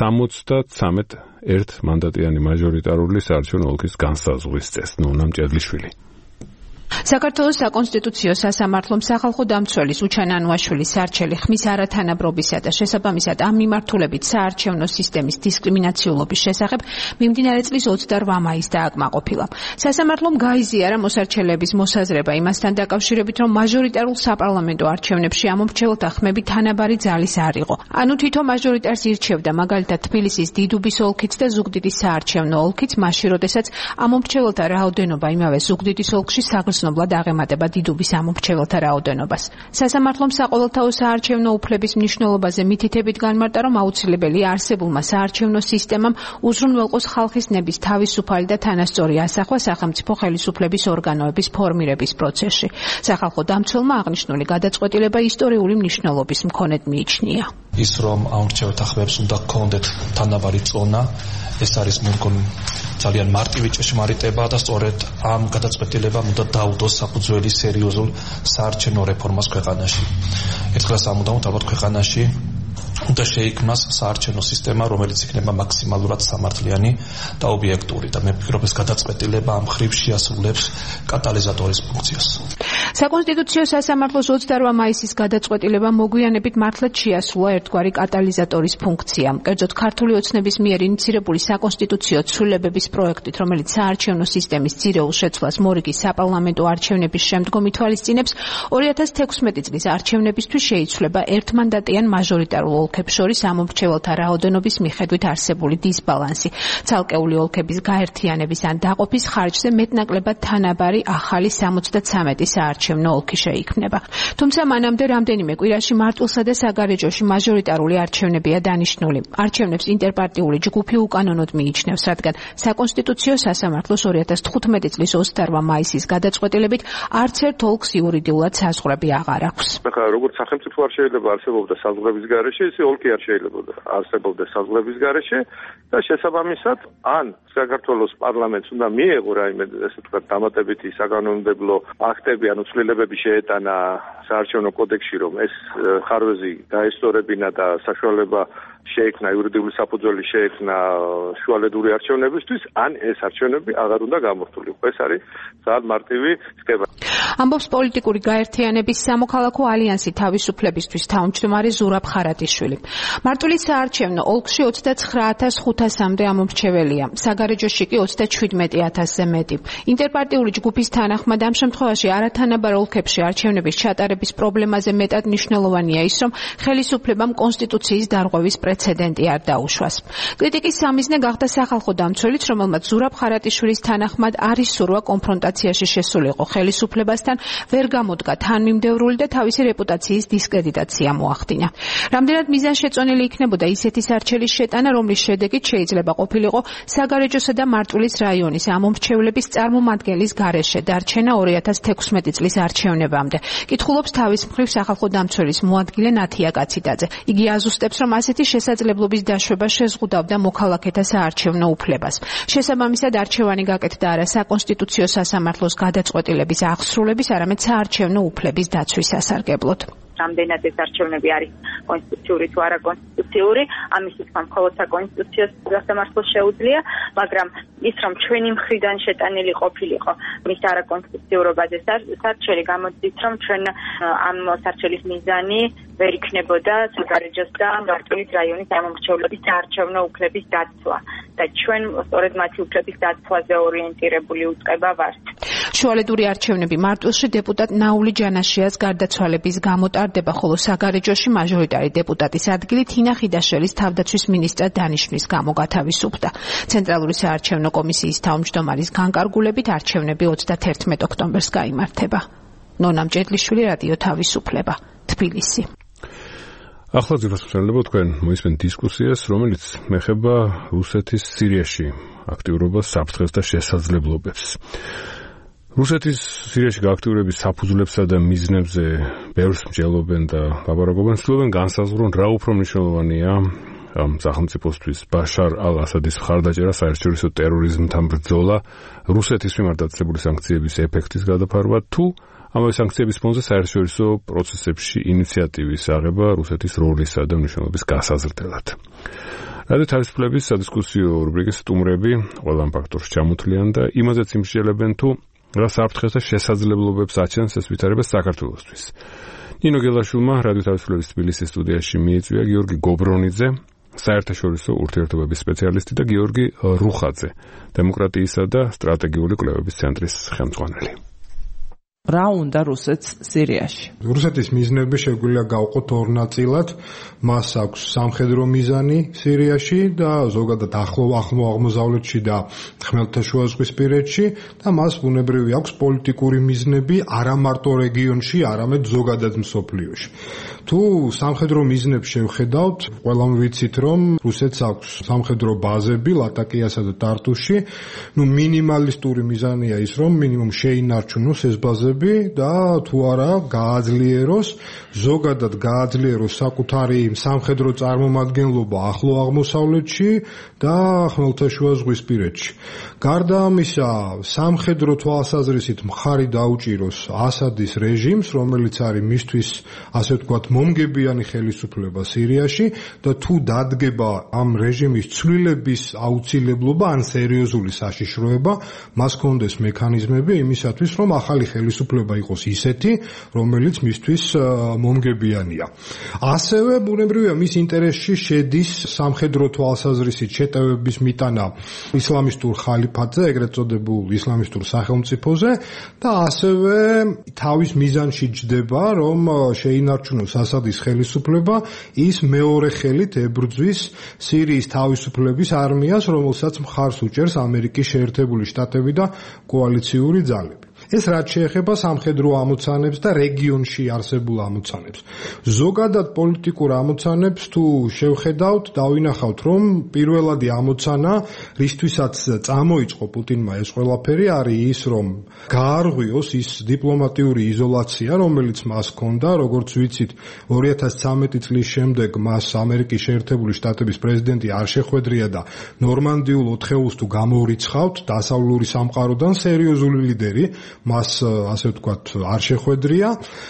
73 ერთმანდატიანი მაჟორიტარული საარჩევნო ოლქის განსაზღვრის წესს. ნონა მჭედლიშვილი. საქართველოს საკონსტიტუციო სასამართლომ სახალხო დამცველის უჩანანუაშვილის სარჩელი ხმის არათანაბრობისა და შესაბამისად ამ მიმართულებით საარჩევნო სისტემის დისკრიმინაციულობის შესახებ მიმდინარე წლის 28 მაისს დააკმაყოფილა. სასამართლომ გაიზიარა მოსარჩელების მოსაზრება იმასთან დაკავშირებით, რომ მაჟორიტარულ საპარლამენტო არჩევნებში ამომრჩეველთა ხმები თანაბარი ძალის არ იყო. ანუ თითო მაჟორიტარს ირჩევდა მაგალითად თბილისის დიდუბის ოლქიც და ზუგდიდის საარჩევნო ოლქიც, მაშინ როდესაც ამომრჩეველთა რაოდენობა იმავე ზუგდიდის ოლქში საგრძნო უცნობლად აღემატება დიდუბის ამომრჩეველთა რაოდენობას. სასამართლომ საყოველთაო საარჩევნო უფლების მნიშვნელობაზე მითითებით განმარტა, რომ აუცილებელია არსებულმა საარჩევნო სისტემამ უზრუნველყოს ხალხის ნების თავისუფალი და თანასწორი ასახვა სახელმწიფო ხელისუფლების ორგანოების ფორმირების პროცესში. სახალხო დამცველმა აღნიშნული გადაწყვეტილება ისტორიული მნიშვნელობის მქონედ მიიჩნია. ის რომ ამორჩეველთა ხმებს უნდა გქონდეთ თანაბარი წონა, ეს არის მე მგონი ძალიან მარტივი ჭეშმარიტება და სწორედ ამ გადაწყვეტილებამ უნდა დაუდოს საფუძველი სერიოზულ საარჩევნო რეფორმას ქვეყანაში. ერთხელ სამუდამოდ ალბათ ქვეყანაში უნდა შეიქმნას საარჩევნო სისტემა, რომელიც იქნება მაქსიმალურად სამართლიანი და ობიექტური და მე ვფიქრობ ეს გადაწყვეტილება ამ მხრივ შეასრულებს კატალიზატორის ფუნქციას. საკონსტიტუციო სასამართლოს 28 მაისის გადაწყვეტილება მოგვიანებით მართლაც შეასრულა ერთგვარი კატალიზატორის ფუნქცია. კერძოდ ქართული ოცნების მიერ ინიცირებული საკონსტიტუციო ცვლილებების პროექტით, რომელიც საარჩევნო სისტემის ძირეულ შეცვლას მორიგი საპარლამენტო არჩევნების შემდგომ ითვალისწინებს, 2016 წლის არჩევნებისთვის შეიცვლება ერთმანდატიან მაჟორიტარულ ოლქებს შორის ამომრჩეველთა რაოდენობის მიხედვით არსებული დისბალანსი. ცალკეული ოლქების გაერთიანების ან დაყოფის ხარჯზე მეტნაკლებად თანაბარი ახალი 73 საარჩევნო ოლქი შეიქმნება. თუმცა მანამდე რამდენიმე კვირაში მარტვილსა და საგარეჯოში მაჟორიტარული არჩევნებია დანიშნული. არჩევნებს ინტერპარტიული ჯგუფი უკანონოდ მიიჩნევს, რადგან საკონსტიტუციო სასამართლოს 2015 წლის 28 მაისის გადაწყვეტილებით არც ერთ ოლქს იურიდიულად საზღვრები აღარ აქვს. ახლა როგორც სახელმწიფო არ შეიძლება არსებობდა საზღვრების გარეშე, ისე ოლქი არ შეიძლება არსებობდა საზღვრების გარეშე და შესაბამისად ან საქართველოს პარლამენტს უნდა მიეღო რაიმე ესე ვთქვათ დამატებითი საკანონმდებლო აქტები, ანუ ცვლილებები შეეტანა საარჩევნო კოდექსში, რომ ეს ხარვეზი დაესწორებინა და საშუალება შეექმნა იურიდიული საფუძველი შეექმნა შუალედური არჩევნებისთვის, ან ეს არჩევნები აღარ უნდა გამართულიყო. ეს არის ძალიან მარტივი სქემა. ამბობს პოლიტიკური გაერთიანების სამოქალაქო ალიანსი თავისუფლებისთვის თავმჯდომარე ზურაბ ხარატიშვილი. მარტვილი საარჩევნო ოლქში 29500-მდე ამომრჩეველია, საგარეჯოში კი 37000-ზე მეტი. ინტერპარტიული ჯგუფის თანახმად ამ შემთხვევაში არათანაბარ ოლქებში არჩევნების ჩატარების პრობლემაზე მეტად მნიშვნელოვანია ის, რომ ხელისუფლებამ კონსტიტუციის დარღვევის პრეცედენტი არ დაუშვას. კრიტიკის სამიზნე გახდა სახალხო დამცველიც, რომელმაც ზურაბ ხარატიშვილის თანახმად არის სურვა კონფრონტაციაში შესულიყო ხელისუფლებასთან, ვერ გამოდგა თანმიმდევრული და თავისი რეპუტაციის დისკრედიტაცია მოახდინა. რამდენად მიზანშეწონილი იქნებოდა ისეთი სარჩელის შეტანა, რომლის შედეგით შეიძლება ყოფილიყო საგარეჯოსა და მარტვილის რაიონის ამომრჩევლების წარმომადგენლის გარეშე დარჩენა 2016 წლის არჩევნებამდე. კითხულობს თავის მხრივ სახალხო დამცველის მოადგილე ნათია კაციდაძე. იგი აზუსტებს, რომ ასეთი შესაძლებლობის დაშვება შეზღუდავდა მოქალაქეთა საარჩევნო უფლებას. შესაბამისად არჩევანი გაკეთდა არა საკონსტიტუციო სასამართლოს გადაწყვეტილების აღსრულების, არამედ საარჩევნო უფლების დაცვის სასარგებლოდ. რამდენად ეს არჩევნები არის კონსტიტუციური თუ არა კონსტიტუციური, ამის თქმა მხოლოდ საკონსტიტუციო სასამართლოს შეუძლია, მაგრამ ის რომ ჩვენი მხრიდან შეტანილი ყოფილიყო მის არაკონსტიტუციურობაზე სარჩელი, გამოდის რომ ჩვენ ამ სარჩელის მიზანი ვერ იქნებოდა საგარეჯოს და მარტვილის რაიონის ამომრჩევლების საარჩევნო უფლების დაცვა და ჩვენ სწორედ მათი უფლების დაცვაზე ორიენტირებული უწყება ვართ. შუალედური არჩევნები მარტვილში დეპუტატ ნაული ჯანაშიას გარდაცვალების გამო ტარდება, ხოლო საგარეჯოში მაჟორიტარი დეპუტატის ადგილი თინა ხიდაშელის თავდაცვის მინისტრად დანიშვნის გამო გათავისუფლდა. ცენტრალური საარჩევნო კომისიის თავმჯდომარის განკარგულებით არჩევნები 31 ოქტომბერს გაიმართება. ნონა მჭედლიშვილი, რადიო თავისუფლება, თბილისი. ახლა ძიროსმშენებლო თქვენ მოისმენთ დისკუსიას, რომელიც მეხება რუსეთის სირიაში აქტიურობას, საფრთხეს და შესაძლებლობებს. რუსეთის სირიაში გააქტიურების საფუძვლებსა და მიზნებზე ბევრს მსჯელობენ და ლაპარაკობენ, ცდილობენ განსაზღვრონ რა უფრო მნიშვნელოვანია ამ სახელმწიფოსთვის ბაშარ ალ-ასადის მხარდაჭერა, საერთაშორისო ტერორიზმთან ბრძოლა, რუსეთის მიმართ დაწესებული სანქციების ეფექტის გადაფარვა თუ ამავე სანქციების ფონზე საერთაშორისო პროცესებში ინიციატივის აღება რუსეთის როლისა და მნიშვნელობის გასაზრდელად. რადიო თავისუფლების სადისკუსიო რუბრიკის სტუმრები ყველა ამ ფაქტორს ჩამოთვლიან და იმაზეც იმსჯელებენ თუ რა საფრთხეს და შესაძლებლობებს აჩენს ეს ვითარება საქართველოსთვის. ნინო გელაშვილმა რადიო თავისუფლების თბილისის სტუდიაში მიიწვია გიორგი გობრონიძე, საერთაშორისო ურთიერთობების სპეციალისტი და გიორგი რუხაძე, დემოკრატიისა და სტრატეგიული კვლევების ცენტრის ხელმძღვანელი. რა უნდა რუსეთს სირიაში? რუსეთის მიზნები შეგვიძლია გავყოთ ორ ნაწილად. მას აქვს სამხედრო მიზანი სირიაში და ზოგადად ახლო აღმოსავლეთში და ხმელთაშუაზღვისპირეთში და მას ბუნებრივი აქვს პოლიტიკური მიზნები არა მარტო რეგიონში, არამედ ზოგადად მსოფლიოში. თუ სამხედრო მიზნებს შევხედავთ, ყველამ ვიცით, რომ რუსეთს აქვს სამხედრო ბაზები ლატაკიასა და ტარტუსში. მინიმალისტური მიზანია ის, რომ მინიმუმ შეინარჩუნოს ეს ბაზები და თუ არა გააძლიეროს, ზოგადად გააძლიეროს საკუთარი სამხედრო წარმომადგენლობა ახლო აღმოსავლეთში და ხმელთაშუაზღვისპირეთში. გარდა ამისა, სამხედრო თვალსაზრისით მხარი დაუჭიროს ასადის რეჟიმს, რომელიც არის მისთვის, ასე ვთქვათ, მომგებიანი ხელისუფლება სირიაში და თუ დადგება ამ რეჟიმის ცვლილების აუცილებლობა ან სერიოზული საშიშროება, მას კონდეს მექანიზმები იმისათვის, რომ ახალი ხელისუფლება იყოს ისეთი, რომელიც მისთვის მომგებიანია. ასევე ბუნებრივია მის ინტერესში შედის სამხედრო თვალსაზრისით შეტევების მიტანა ისლამისტურ ხალიფატზე, ეგრეთ წოდებულ ისლამისტურ სახელმწიფოზე და ასევე თავის მიზანში ჯდება, რომ შეინარჩუნოს ასადის ხელისუფლება, ის მეორე ხელით ებრძვის სირიის თავისუფლების არმიას, რომელსაც მხარს უჭერს ამერიკის შეერთებული შტატები და კოალიციური ძალები. ეს რაც შეეხება სამხედრო ამოცანებს და რეგიონში არსებულ ამოცანებს. ზოგადად პოლიტიკურ ამოცანებს თუ შევხედავთ, დავინახავთ, რომ პირველადი ამოცანა, რისთვისაც წამოიწყო პუტინმა ეს ყველაფერი, არის ის, რომ გაარღვიოს ის დიპლომატიური იზოლაცია, რომელიც მას ჰქონდა, როგორც ვიცით, 2013 წლის შემდეგ მას ამერიკის შეერთებული შტატების პრეზიდენტი არ შეხვედრია და ნორმანდიულ ოთხეულს თუ გამორიცხავთ, დასავლური სამყაროდან სერიოზული ლიდერი მას ასე ვთქვათ არ შეხვედრია.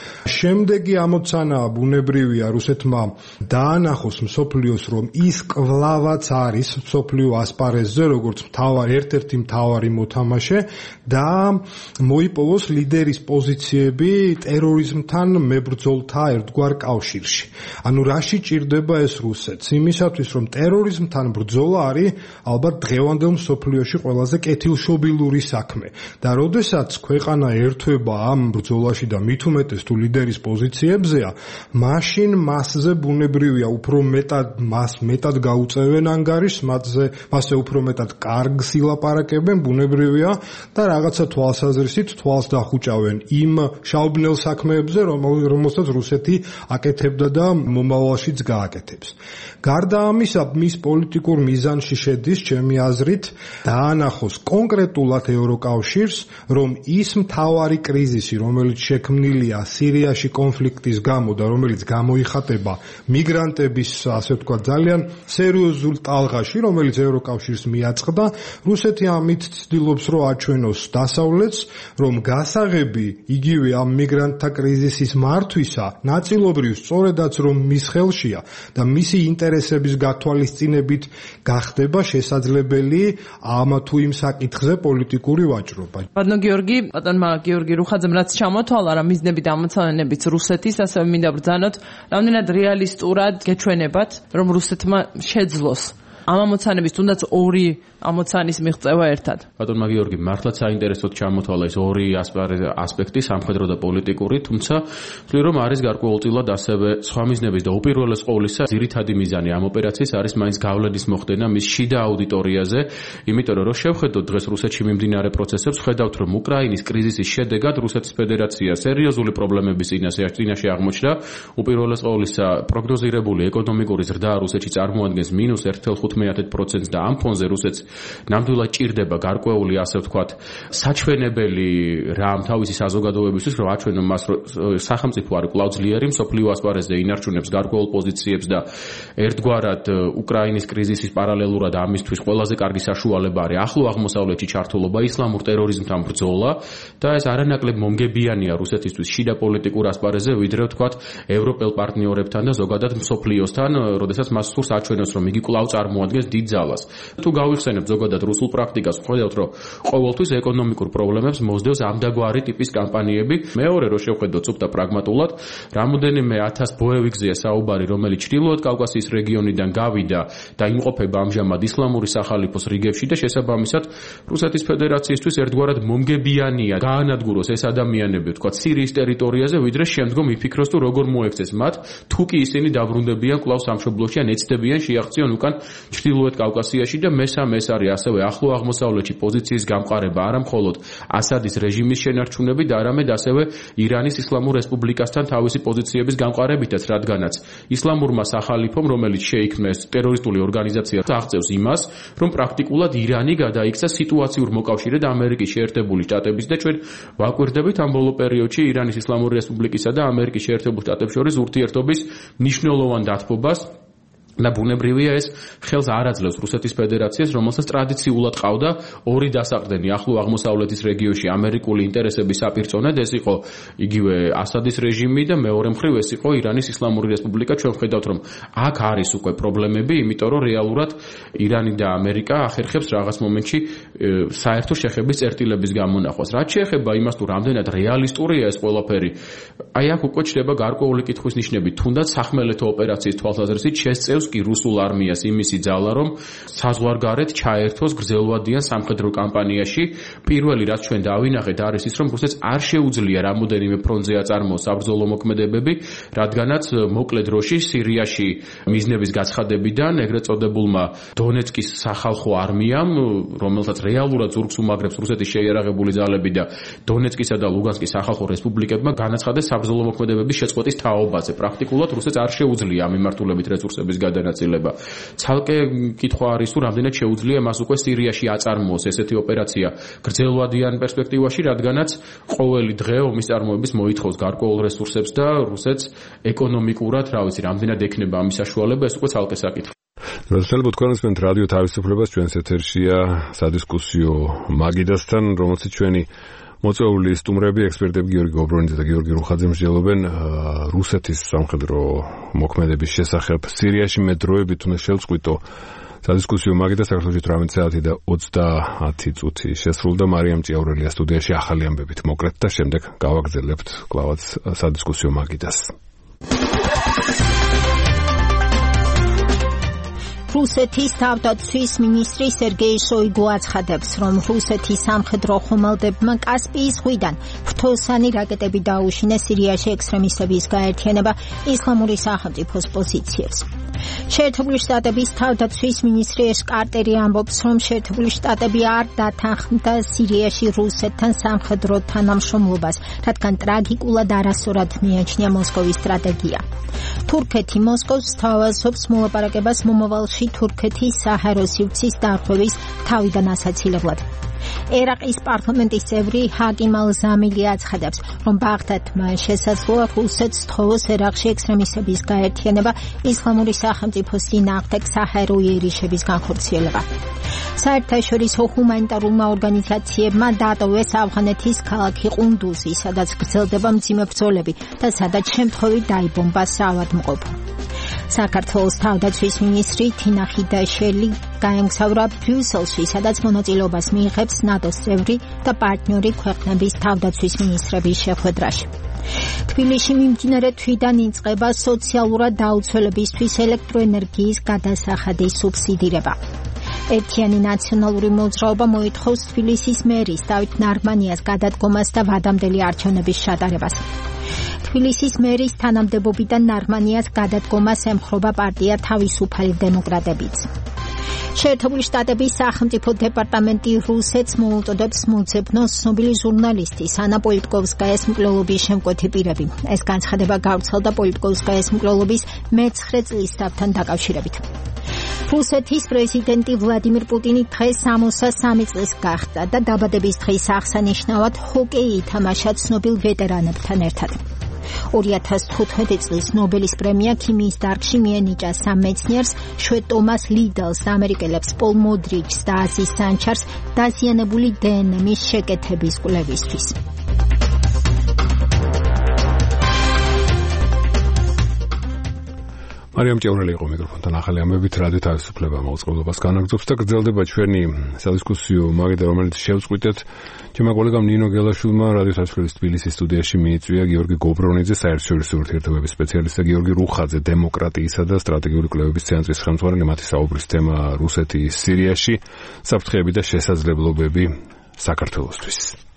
შემდეგი ამოცანა ბუნებრივია რუსეთმა დაანახოს მსოფლიოს, რომ ის კვლავაც არის მსოფლიო ასპარეზზე, როგორც ერთ-ერთი მთავარი მოთამაშე და მოიპოვოს ლიდერის პოზიციები ტერორიზმთან მებრძოლთა ერთგვარ კავშირში. ანუ რაში ჭირდება ეს რუსეთს? იმისათვის, რომ ტერორიზმთან ბრძოლა არის ალბათ დღევანდელ მსოფლიოში ყველაზე კეთილშობილური საქმე და როდესაც ქვეყანა ერთვება ამ ბრძოლაში და მით უმეტეს თუ ლიდერის პოზიციებზეა, მაშინ მასზე ბუნებრივია უფრო მეტად გაუწევენ ანგარიშს, მასზე უფრო მეტად კარგს ილაპარაკებენ, ბუნებრივია და რაღაცა თვალსაზრისით თვალს დახუჭავენ იმ შაუბნელ საქმეებზე, რომელსაც რუსეთი აკეთებდა და მომავალშიც გააკეთებს. გარდა ამისა, მის პოლიტიკურ მიზანში შედის, ჩემი აზრით, დაანახოს კონკრეტულად ევროკავშირს, რომ ის მთავარი კრიზისი, რომელიც შექმნილია სირიაში კონფლიქტის გამო და რომელიც გამოიხატება მიგრანტების, ასე ვთქვათ, ძალიან სერიოზულ ტალღაში, რომელიც ევროკავშირს მიაწყდა, რუსეთი ამით ცდილობს, რომ აჩვენოს დასავლეთს, რომ გასაღები იგივე ამ მიგრანტთა კრიზისის მართვისა, ნაწილობრივ სწორედაც რომ მის ხელშია და მისი ინტერესების გათვალისწინებით გახდება შესაძლებელი ამ თუ იმ საკითხზე პოლიტიკური ვაჭრობა. ბატონო გიორგი, ბატონმა გიორგი რუხაძემ რაც ჩამოთვალა რა მიზნები და ამოცანებიც რუსეთის, ასევე მინდა ბრძანოთ, რამდენად რეალისტურად გეჩვენებათ, რომ რუსეთმა შეძლოს ამ ამოცანების თუნდაც ორი ამოცანის მიღწევა ერთად. ბატონმა გიორგი მართლაც საინტერესოდ ჩამოთვალა ეს ორი ასპექტი, სამხედრო და პოლიტიკური, თუმცა ვთვლი რომ არის გარკვეულწილად ასევე სხვა მიზნების და უპირველეს ყოვლისა ძირითადი მიზანი ამ ოპერაციის არის მაინც გავლენის მოხდენა მის შიდა აუდიტორიაზე, იმიტომ რომ შევხედოთ დღეს რუსეთში მიმდინარე პროცესებს, ხედავთ რომ უკრაინის კრიზისის შედეგად რუსეთის ფედერაცია სერიოზული პრობლემების წინაშე აღმოჩნდა, უპირველეს ყოვლისა პროგნოზირებული ეკონომიკური ზრდა რუსეთში წარმოადგენს -1.5% და ამ ფონზე რუსეთს ნამდვილად ჭირდება გარკვეული, ასე ვთქვათ, საჩვენებელი რამ თავისი საზოგადოებისთვის, რომ აჩვენონ მას, რომ სახელმწიფო არის კვლავ ძლიერი, მსოფლიო ასპარეზზე ინარჩუნებს გარკვეულ პოზიციებს და ერთგვარად უკრაინის კრიზისის პარალელურად ამისთვის ყველაზე კარგი საშუალება არის ახლო აღმოსავლეთში ჩართულობა, ისლამურ ტერორიზმთან ბრძოლა და ეს არანაკლებ მომგებიანია რუსეთისთვის შიდა პოლიტიკურ ასპარეზზე, ვიდრე ვთქვათ, ევროპელ პარტნიორებთან და ზოგადად მსოფლიოსთან, როდესაც მას სურს აჩვენოს, რომ იგი კვლავ წარმოადგენს წარმოადგენს დიდ ძალას. თუ გავიხსენებთ ზოგადად რუსულ პრაქტიკას, ხედავთ, რომ ყოველთვის ეკონომიკურ პრობლემებს მოსდევს ამდაგვარი ტიპის კამპანიები. მეორე, რომ შევხედოთ სუფთა პრაგმატულად, რამოდენიმე 1000 ბოევიკზეა საუბარი, რომელიც ჩრდილოეთ კავკასიის რეგიონიდან გავიდა და იმყოფება ამჟამად ისლამური სახალიფოს რიგებში და შესაბამისად რუსეთის ფედერაციისთვის ერთგვარად მომგებიანია გაანადგუროს ეს ადამიანები, თქვათ, სირიის ტერიტორიაზე, ვიდრე შემდგომ იფიქროს თუ როგორ მოექცეს მათ, თუ კი ისინი დაბრუნდებიან კვლავ სამშობლოში ან ეცდებიან შეაღწიონ უკან ჩრდილოეთ კავკასიაში და მესამე ეს არის ასევე ახლო აღმოსავლეთში პოზიციის გამყარება არა მხოლოდ ასადის რეჟიმის შენარჩუნებით, არამედ ასევე ირანის ისლამურ რესპუბლიკასთან თავისი პოზიციების გამყარებითაც, რადგანაც ისლამურმა სახალიფომ, რომელიც შეიქმნეს ტერორისტული ორგანიზაცია, აღწევს იმას, რომ პრაქტიკულად ირანი გადაიქცა სიტუაციურ მოკავშირედ ამერიკის შეერთებული შტატების და ჩვენ ვაკვირდებით ამ ბოლო პერიოდში ირანის ისლამური რესპუბლიკისა და ამერიკის შეერთებულ შტატებს შორის ურთიერთობის მნიშვნელოვან დათბობას და ბუნებრივია ეს ხელს არ აძლევს რუსეთის ფედერაციას, რომელსაც ტრადიციულად ყავდა ორი დასაყრდენი ახლო აღმოსავლეთის რეგიონში ამერიკული ინტერესების საპირწონედ, ეს იყო იგივე ასადის რეჟიმი და მეორე მხრივ ეს იყო ირანის ისლამური რესპუბლიკა. ჩვენ ვხედავთ, რომ აქ არის უკვე პრობლემები, იმიტომ რომ რეალურად ირანი და ამერიკა ახერხებს რაღაც მომენტში საერთო შეხების წერტილების გამონახვას. რაც შეეხება იმას, თუ რამდენად რეალისტურია ეს ყველაფერი, აი აქ უკვე ჩდება გარკვეული კითხვის ნიშნები, თუნდაც სახმელეთო ოპერაციის თვალსაზრისით შესწევს კი რუსულ არმიას იმისი ძალა, რომ საზღვარგარეთ ჩაერთოს გრძელვადიან სამხედრო კამპანიაში. პირველი, რაც ჩვენ დავინახეთ, არის ის, რომ რუსეთს არ შეუძლია რამოდენიმე ფრონტზე აწარმოოს საბრძოლო მოქმედებები, რადგანაც მოკლე დროში სირიაში მიზნების გაცხადებიდან ეგრეთ წოდებულმა დონეცკის სახალხო არმიამ, რომელსაც რეალურად ზურგს უმაგრებს რუსეთის შეიარაღებული ძალები და დონეცკისა და ლუგანსკის სახალხო რესპუბლიკებმა განაცხადეს საბრძოლო მოქმედებების შეწყვეტის თაობაზე. პრაქტიკულად რუსეთს არ შეუძლია ამ მიმართულებით რესურსების გადანაწილება. ცალკე კითხვა არის, თუ რამდენად შეუძლია მას უკვე სირიაში აწარმოოს ესეთი ოპერაცია გრძელვადიან პერსპექტივაში, რადგანაც ყოველი დღე ომის წარმოების მოითხოვს გარკვეულ რესურსებს და რუსეთს ეკონომიკურად, რა ვიცი, რამდენად ექნება ამის საშუალება, ეს უკვე ცალკე საკითხი. როდესაც თქვენ რადიო თავისუფლებას ჩვენს ეთერშია სადისკუსიო მაგიდასთან, რომელსაც ჩვენი მოწვეული სტუმრები, ექსპერტები გიორგი გობრონიძე და გიორგი რუხაძე მსჯელობენ რუსეთის სამხედრო მოქმედების შესახებ სირიაში მე დროებით უნდა შევწყვიტო სადისკუსიო მაგიდა საქართველოში 18 საათი და 30 წუთი შესრულდა. მარიამ ჭიაურელია სტუდიაში ახალი ამბებით მოკლედ და შემდეგ გავაგრძელებთ კლავაც სადისკუსიო მაგიდას. რუსეთის თავდაცვის მინისტრი სერგეი შოიგუ აცხადებს, რომ რუსეთის სამხედრო ხომალდებმა კასპიის ზღვიდან ფრთოსანი რაკეტები დაუშინეს სირიაში ექსტრემისტების გაერთიანება ისლამური სახელმწიფოს პოზიციებს. შეერთებული შტატების თავდაცვის მინისტრი ეშ კარტერი ამბობს, რომ შეერთებული შტატები არ დათანხმდა სირიაში რუსეთთან სამხედრო თანამშრომლობას, რადგან ტრაგიკულად არასწორად მიაჩნია მოსკოვის სტრატეგია. თურქეთი მოსკოვს სთავაზობს მოლაპარაკებას მომავალში თურქეთის საჰაერო სივრცის დარღვევის თავიდან ასაცილებლად. ერაყის პარლამენტის წევრი ჰაკიმ ალ-ზამილი აცხადებს, რომ ბაღდადმა შესაძლოა რუსეთს სთხოვოს ერაყში ექსტრემისტების გაერთიანება ისლამური სახელმწიფოს წინააღმდეგ საჰაერო იერიშების განხორციელება. საერთაშორისო ჰუმანიტარულმა ორგანიზაციებმა დატოვეს ავღანეთის ქალაქი ყუნდუზი, სადაც გრძელდება მძიმე ბრძოლები და სადაც შემთხვევით დაიბომბა საავადმყოფო. საქართველოს თავდაცვის მინისტრი თინა ხიდაშელი გაემგზავრა ბრიუსელში, სადაც მონაწილეობას მიიღებს ნატოს წევრი და პარტნიორი ქვეყნების თავდაცვის მინისტრების შეხვედრაში. თბილისში მიმდინარე თვიდან იწყება სოციალურად დაუცველებისთვის ელექტროენერგიის გადასახადის სუბსიდირება. ერთიანი ნაციონალური მოძრაობა მოითხოვს თბილისის მერის დავით ნარმანიას გადადგომას და ვადამდელი არჩევნების ჩატარებას. თბილისის მერის თანამდებობიდან ნარმანიას გადადგომას ემხრობა პარტია თავისუფალი დემოკრატებიც. შეერთებული შტატების სახელმწიფო დეპარტამენტი რუსეთს მოუწოდებს მოძებნოს ცნობილი ჟურნალისტის ანა პოლიტკოვსკაიას მკვლელობის შემკვეთი პირები. ეს განცხადება გავრცელდა პოლიტკოვსკაიას მკვლელობის მე-9 წლისთავთან დაკავშირებით. რუსეთის პრეზიდენტი ვლადიმირ პუტინი დღეს 63 წლის გახდა და დაბადების დღის აღსანიშნავად ჰოკეი ითამაშა ცნობილ ვეტერანებთან ერთად. 2015 წლის ნობელის პრემია ქიმიის დარგში მიენიჭა სამ მეცნიერს, შვედ ტომას ლიდელს, ამერიკელებს პოლ მოდრიჩს და აზის სანჩარს დაზიანებული დნმ-ის შეკეთების კვლევისთვის. მარიამ ჭევრელი იყო მიკროფონთან ახალი ამბებით რადიო თავისუფლება მოწყობილობას განაგრძობს და გრძელდება ჩვენი სადისკუსიო მაგიდა რომელიც შევწყვიტეთ ჩემმა კოლეგამ ნინო გელაშვილმა რადიო თავისუფლების თბილისის სტუდიაში მიიწვია გიორგი გობრონიძე საერთაშორისო ურთიერთობების სპეციალისტი და გიორგი რუხაძე დემოკრატიისა და სტრატეგიული კვლევების ცენტრის ხელმძღვანელი მათი საუბრის თემა რუსეთის სირიაში საფრთხეები და შესაძლებლობები საქართველოსთვის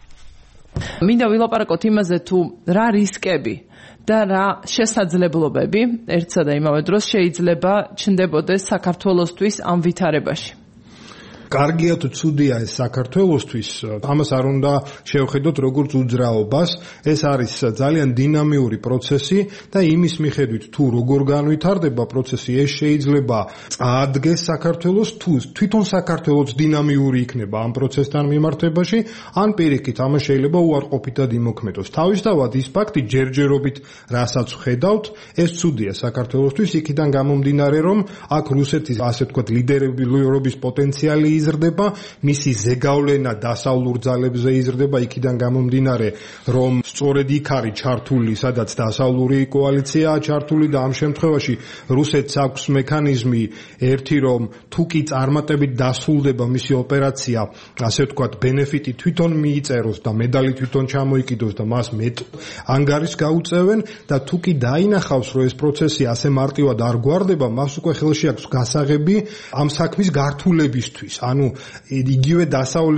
მინდა ვილაპარაკოთ იმაზე თუ რა რისკები და რა შესაძლებლობები ერთსა და იმავე დროს შეიძლება ჩნდებოდეს საქართველოსთვის ამ ვითარებაში. კარგია თუ ცუდია ეს საქართველოსთვის, ამას არ უნდა შევხედოთ როგორც უძრაობას, ეს არის ძალიან დინამიური პროცესი და იმის მიხედვით თუ როგორ განვითარდება პროცესი, ეს შეიძლება წაადგეს საქართველოს თუ თვითონ საქართველოს დინამიური იქნება ამ პროცესთან მიმართებაში, ან პირიქით, ამას შეიძლება უარყოფითად იმოქმედოს. თავისთავად ის ფაქტი ჯერჯერობით რასაც ვხედავთ, ეს ცუდია საქართველოსთვის, იქიდან გამომდინარე, რომ აქ რუსეთის ასე ვთქვათ ლიდერობის პოტენციალი იზრდება, მისი ზეგავლენა დასავლურ ძალებზე იზრდება, იქიდან გამომდინარე, რომ სწორედ იქ არის ჩართული, სადაც დასავლური კოალიციაა ჩართული და ამ შემთხვევაში რუსეთს აქვს მექანიზმი ერთი, რომ თუ კი წარმატებით დასრულდება მისი ოპერაცია, ასე ვთქვათ, ბენეფიტი თვითონ მიიწეროს და медаლი თვითონ ჩამოიკიდოს და მას მეტ ანგარიშს გაუწევენ და თუ კი დაინახავს, რომ ეს პროცესი ასე მარტივად არ გვარდება, მას უკვე ხელში აქვს გასაღები ამ საქმის გართულებისთვის. ანუ იგივე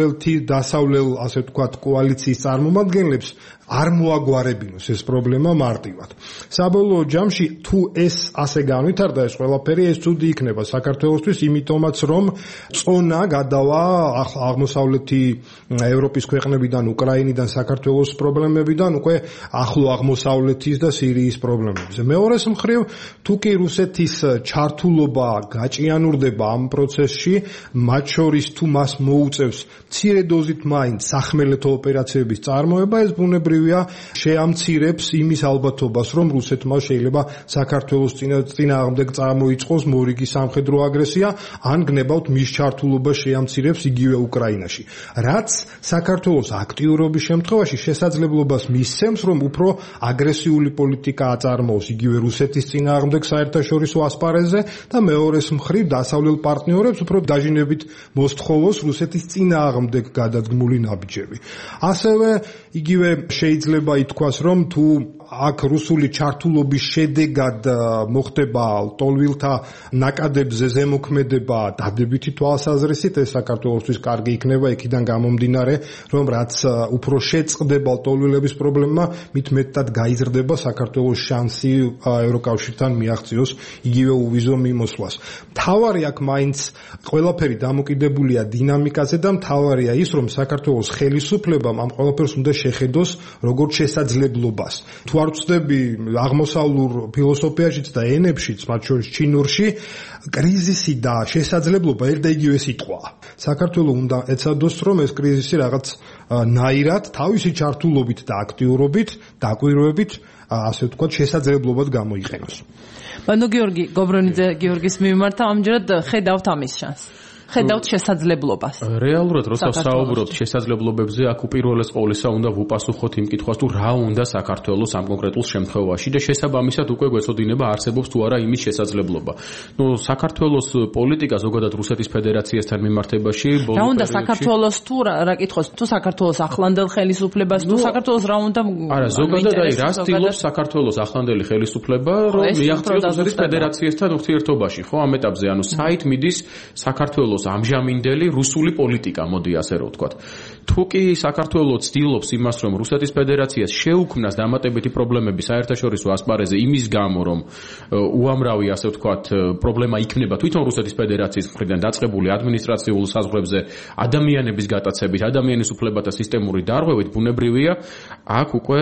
დასავლელ ასე ვთქვათ კოალიციის წარმომადგენლებს არ მოაგვარებინოს ეს პრობლემა მარტივად. საბოლოო ჯამში თუ ეს ასე განვითარდა ეს ყველაფერი ეს ცუდი იქნება საქართველოსთვის, იმიტომაც რომ წონა გადავა აღმოსავლეთი ევროპის ქვეყნებიდან, უკრაინიდან, საქართველოს პრობლემებიდან უკვე ახლო აღმოსავლეთის და სირიის პრობლემებზე. მეორეს მხრივ, თუ კი რუსეთის ჩართულობა გაჭიანურდება ამ პროცესში, მათ შორის თუ მას მოუწევს მცირე დოზით მაინც სახმელეთო ოპერაციების წარმოება, ეს ბუნებრივია შეამცირებს იმის ალბათობას, რომ რუსეთმა შეიძლება საქართველოს წინააღმდეგ წარმოიწყოს მორიგი სამხედრო აგრესია, ან გნებავთ მის ჩართულობა შეამცირებს იგივე უკრაინაში. რაც საქართველოს აქტიურობის შემთხვევაში შესაძლებლობას მისცემს, რომ უფრო აგრესიული პოლიტიკა აწარმოოს იგივე რუსეთის წინააღმდეგ საერთაშორისო ასპარეზზე და მეორეს მხრივ დასავლელ პარტნიორებს უფრო დაჟინებით მოსთხოვოს რუსეთის წინააღმდეგ გადადგმული ნაბიჯები. ასევე იგივე შეიძლება ითქვას, რომ თუ აქ რუსული ჩართულობის შედეგად მოხდება ლტოლვილთა ნაკადებზე ზემოქმედება დადებითი თვალსაზრისით, ეს საქართველოსთვის კარგი იქნება, იქიდან გამომდინარე, რომ რაც უფრო შეწყდება ლტოლვილების პრობლემა, მით მეტად გაიზრდება საქართველოს შანსი ევროკავშირთან მიაღწიოს იგივე უვიზო მიმოსვლას. მთავარი აქ მაინც ყველაფერი დამოკიდებულია დინამიკაზე და მთავარია ის, რომ საქართველოს ხელისუფლებამ ამ ყველაფერს უნდა შეხედოს როგორც შესაძლებლობას. თუ არ ვწდები აღმოსავლურ ფილოსოფიაშიც და ენებშიც, მათ შორის ჩინურში, კრიზისი და შესაძლებლობა ერთ და იგივე სიტყვაა. საქართველოს უნდა ეცადოს, რომ ეს კრიზისი რაღაც ნაირად, თავისი ჩართულობით და აქტიურობით, დაკვირვებით, ასე ვთქვათ, შესაძლებლობად გამოიყენოს. ანუ გიორგი გობრონიძე გიორგის მიმართ ამჯერად ხედავთ ამის შანსს. ხედავთ შესაძლებლობას. რეალურად როცა საუბრობთ შესაძლებლობებზე, აქ უპირველეს ყოვლისა უნდა ვუპასუხოთ იმ კითხვას, თუ რა უნდა საქართველოს ამ კონკრეტულ შემთხვევაში და შესაბამისად უკვე გვეცოდინება არსებობს თუ არა იმის შესაძლებლობა. საქართველოს პოლიტიკა ზოგადად რუსეთის ფედერაციასთან მიმართებაში რა უნდა საქართველოს თუ რა კითხოს, თუ საქართველოს ახლანდელ ხელისუფლებას, თუ საქართველოს რა უნდა არა, ზოგადად რა ცდილობს საქართველოს ახლანდელი ხელისუფლება, რომ მიაღწიოს რუსეთის ფედერაციასთან ურთიერთობაში, ხო, ამ ეტაპზე, ანუ საით მიდის საქართველოს ამჟამინდელი რუსული პოლიტიკა, მოდი ასე რომ ვთქვათ. თუ კი საქართველოს ცდილობს იმას, რომ რუსეთის ფედერაციას შეუქმნას დამატებითი პრობლემები საერთაშორისო ასპარეზზე იმის გამო, რომ უამრავი ასე ვთქვათ პრობლემა იქნება თვითონ რუსეთის ფედერაციის მხრიდან დაწყებული ადმინისტრაციულ საზღვრებზე ადამიანების გატაცებით, ადამიანის უფლებათა სისტემური დარღვევით, ბუნებრივია, აქ უკვე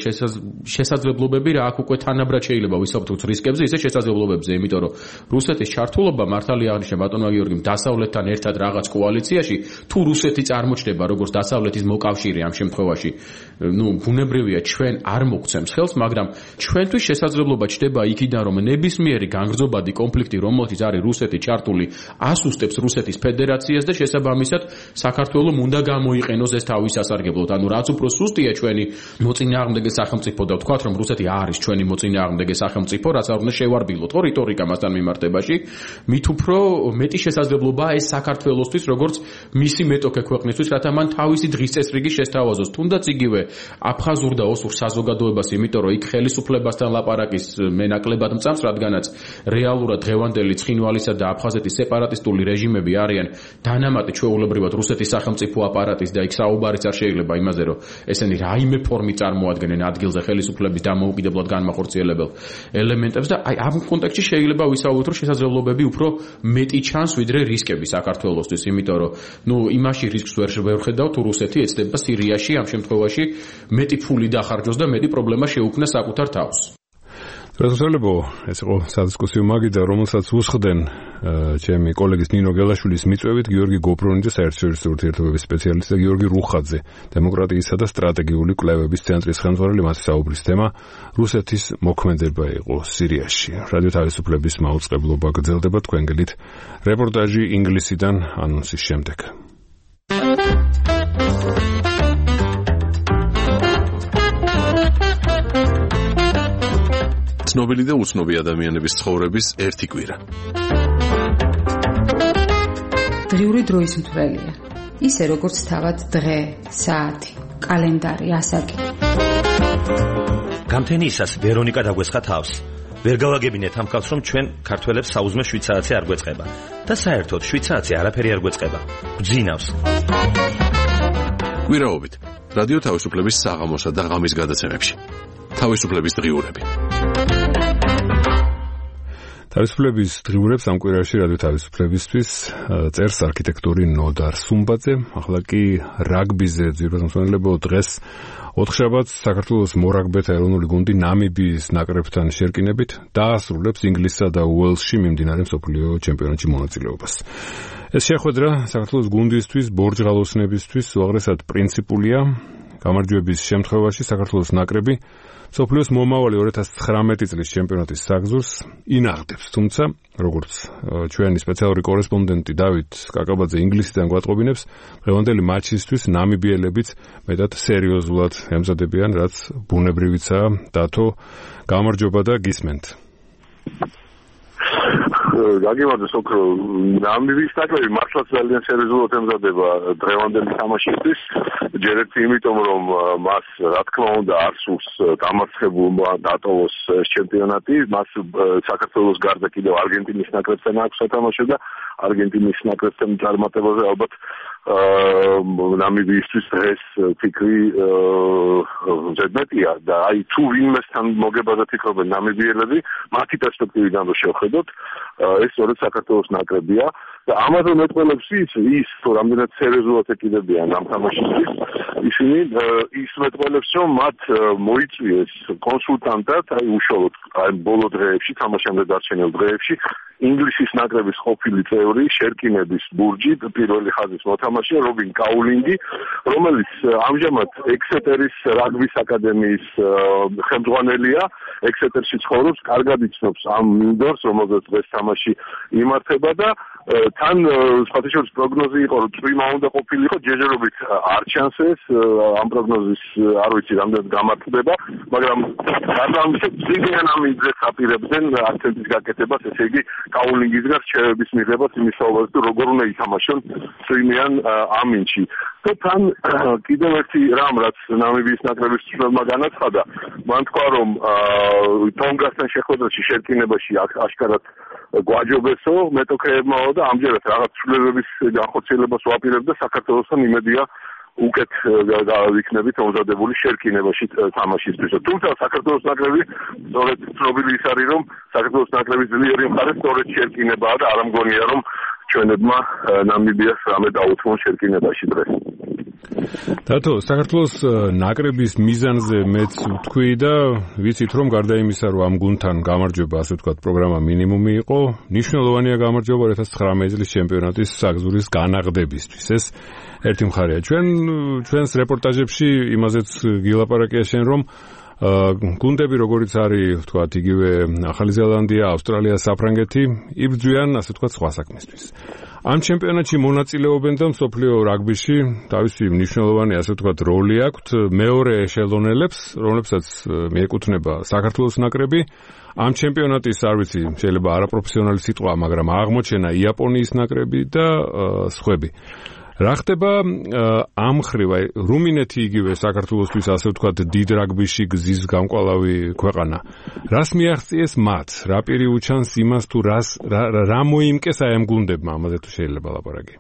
შესაძლებლობები რა, აქ უკვე თანაბრად შეიძლება ვისაუბროთ რისკებზე, ისე შესაძლებლობებზე, იმიტომ რომ რუსეთის ჩართულობა მართალია აღნიშნა ბატონმა გიორგიმ დასავლეთთან ერთად რაღაც კოალიციაში, თუ რუსეთი წარმოჩნდება როგორც როგორც დასავლეთის მოკავშირე ამ შემთხვევაში ბუნებრივია ჩვენ არ მოგცემს ხელს, მაგრამ ჩვენთვის შესაძლებლობა ჩდება იქიდან, რომ ნებისმიერი განგრძობადი კონფლიქტი, რომელთაც არის რუსეთი ჩართული, ასუსტებს რუსეთის ფედერაციას და შესაბამისად საქართველოს უნდა გამოიყენოს ეს თავის სასარგებლოდ. ანუ რაც უფრო სუსტია ჩვენი მოწინააღმდეგე სახელმწიფო და ვთქვათ, რომ რუსეთი არის ჩვენი მოწინააღმდეგე სახელმწიფო, რაც არ უნდა შევარბილოთ რიტორიკა მასთან მიმართებაში, მით უფრო მეტი შესაძლებლობაა ეს საქართველოსთვის, როგორც მისი მეტოქე ქვეყნისთვის, რათა მან თავისი დღის წესრიგი შესთავაზოს. თუნდაც იგივე აფხაზურ და ოსურ საზოგადოებას, იმიტომ რომ იქ ხელისუფლებასთან ლაპარაკის მენაკლებად მწამს, რადგანაც რეალურად დღევანდელი ცხინვალისა და აფხაზეთის სეპარატისტული რეჟიმები არიან დანამატი ჩვეულებრივად რუსეთის სახელმწიფო აპარატის და იქ საუბარიც არ შეიძლება იმაზე, რომ ესენი რაიმე ფორმით წარმოადგენენ ადგილზე ხელისუფლების დამოუკიდებლად განმახორციელებელ ელემენტებს და აი ამ კონტექსტში შეიძლება ვისაუბროთ, რომ შესაძლებლობები უფრო მეტი ჩანს ვიდრე რისკები საქართველოსთვის, იმიტომ რომ იმაში რისკს ვერ ხედავ თუ რუსეთი ეცდება სირიაში ამ შემთხვევაში მეტი ფული დახარჯოს და მეტი პრობლემა შეუქმნას საკუთარ თავს. რასაულებო ეს იყო სადისკუსიო მაგიდა, რომელსაც უსხდენ ჩემი კოლეგის ნინო გელაშვილის მიწვევით გიორგი გობრონიძე, საერთაშორისო ურთიერთობების სპეციალისტი და გიორგი რუხაძე, დემოკრატიისა და სტრატეგიული კვლევების ცენტრის ხელმძღვანელი. მათი საუბრის თემა რუსეთის მოქმედება იყო სირიაში. რადიო თავისუფლების მაუწყებლობა გრძელდება, თქვენ გელით რეპორტაჟი ინგლისიდან ანონსის შემდეგ. ცნობილი და უცნობი ადამიანების ცხოვრების ერთი კვირა. დღიური დროის მთვრელია. ისე როგორც თავად დღე, საათი, კალენდარი, ასაკი. გამთენიისას ვერონიკა დაგვესხა თავს. ვერ გავაგებინეთ ამ ხალხს, რომ ჩვენ ქართველებს საუზმე შვიცარაცი არ გვეწყება და საერთოდ შვიცარაცი არაფერი არ გვეწყება. გძინავს. კვირაობით რადიო თავისუფლების საღამოსა და ღამის გადაცემებში. თავისუფლების დღიურები. თავისუფლების დღიურებს ამ კვირაში რადიო თავისუფლებისთვის წერს არქიტექტორი ნოდარ სუმბაძე. ახლა კი რაგბიზე ძირფასმსვენელებო დღეს ოთხშაბათს საქართველოს მორაგბეთა ეროვნული გუნდი ნამიბიის ნაკრებთან შერკინებით დაასრულებს ინგლისსა და უელსში მიმდინარე მსოფლიო ჩემპიონატში მონაწილეობას. ეს შეხვედრა საქართველოს გუნდისთვის ბორჯღალოსნებისთვის უაღრესად პრინციპულია. გამარჯვების შემთხვევაში საქართველოს ნაკრები მსოფლიოს მომავალი 2019 წლის ჩემპიონატის საგზურს ინახდებს, თუმცა როგორც ჩვენი სპეციალური კორესპონდენტი დავით კაკაბაძე ინგლისიდან გვატყობინებს, დღევანდელი მატჩისთვის ნამიბიელებიც მეტად სერიოზულად ემზადებიან, რაც ბუნებრივიცაა. დათო, გამარჯობა და გისმენთ. გაგიმარჯოს ოქრო, ნამიბიის ნაკრები მართლაც ძალიან სერიოზულად ემზადება დღევანდელი თამაშისთვის. ჯერ ერთი იმიტომ, რომ მას რა თქმა უნდა არ სურს დამარცხებულმა დატოვოს ჩემპიონატი, მას საქართველოს გარდა კიდევ არგენტინის ნაკრებთან აქვს სათამაშო და არგენტინის ნაკრებთან წარმატებაზე ალბათ ნამიბიისთვის დღეს ფიქრი ზედმეტია და აი თუ ვინმესთან მოგებაზე ფიქრობენ ნამიბიელები, მათი პერსპექტივიდან რო შევხედოთ, ეს სწორედ საქართველოს ნაკრებია და ამაზე მეტყველებს ის თუ რამდენად სერიოზულად ეკიდებიან ამ თამაშისთვის, ისინი ის მეტყველებს, რომ მათ მოიწვიეს კონსულტანტად, აი უშუალოდ აი ბოლო დღეებში, თამაშამდე დარჩენილ დღეებში ინგლისის ნაკრების ყოფილი წევრი, შერკინების ბურჯი, პირველი ხაზის მოთამაშე რობინ კაულინგი, რომელიც ამჟამად ექსეტერის რაგბის აკადემიის ხელმძღვანელია, ექსეტერში ცხოვრობს, კარგად იცნობს ამ მინდორს, რომელზეც დღეს თამაში იმართება და თან სხვათაშორის პროგნოზი იყო, რომ წვიმა უნდა ყოფილიყო, ჯერჯერობით არ ჩანს ეს, ამ პროგნოზის არ ვიცი რამდენად გამართლდება, მაგრამ გარდამტეხ წვიმიან ამ იძეს აპირებდნენ აქცენტის გაკეთებას, ესე იგი კაულინგისგან რჩევების მიღებას იმის საუბარს, თუ როგორ უნდა ითამაშონ წვიმიან ამინში. და თან კიდევ ერთი რამ, რაც ნამიბიის ნაკრების წვრილმა განაცხადა, მან თქვა, რომ ტონგასთან შეხვედრაში შერკინებაში აშკარად გვაჯობესო მეტოქეებმაო და ამჯერად რაღაც ცვლილებების განხორციელებას ვაპირებდა საქართველოსთან იმედია უკეთ იქნებით მომზადებული შერკინებაში თამაშისთვის. თუმცა საქართველოს ნაკრები სწორედ ცნობილი ის არის, რომ საქართველოს ნაკრების ძლიერი მხარე სწორედ შერკინებაა და არ ამგონია, რომ ჩვენებმა ნამიბიას რამე დაუთმონ შერკინებაში დღეს. დათო, საქართველოს ნაკრების მიზანზე მეც ვთქვი და ვიცით რომ გარდა იმისა, რომ ამ გუნდთან გამარჯვება, ასე ვთქვათ, პროგრამა მინიმუმი იყო, მნიშვნელოვანია გამარჯვება 2019 წლის ჩემპიონატის საგზურის განაღდებისთვის. ეს ერთი მხარეა. ჩვენს რეპორტაჟებში იმაზეც გილაპარაკია შენ, რომ გუნდები როგორიც არის, ვთქვათ, იგივე ახალი ზელანდია, ავსტრალია, საფრანგეთი იბრძვიან, ასე ვთქვათ, სხვა საქმისთვის. ამ ჩემპიონატში მონაწილეობენ და მსოფლიო რაგბიში თავისი მნიშვნელოვანი, ასე ვთქვათ, როლი აქვთ მეორე ეშელონელებს, რომლებსაც მიეკუთვნება საქართველოს ნაკრები. ამ ჩემპიონატის, არ ვიცი, შეიძლება არაპროფესიონალი სიტყვა, მაგრამ აღმოჩენა იაპონიის ნაკრები და სხვები. რა ხდება ამ ხრივ, აი რუმინეთი იგივე საქართველოსთვის, ასე ვთქვათ, დიდ რაგბიში გზის გამყვალავი ქვეყანა. რას მიაღწიეს მათ? რა პირი უჩანს იმას თუ რა მოიმკეს აი ამ გუნდებმა, ამაზე თუ შეიძლება ლაპარაკი?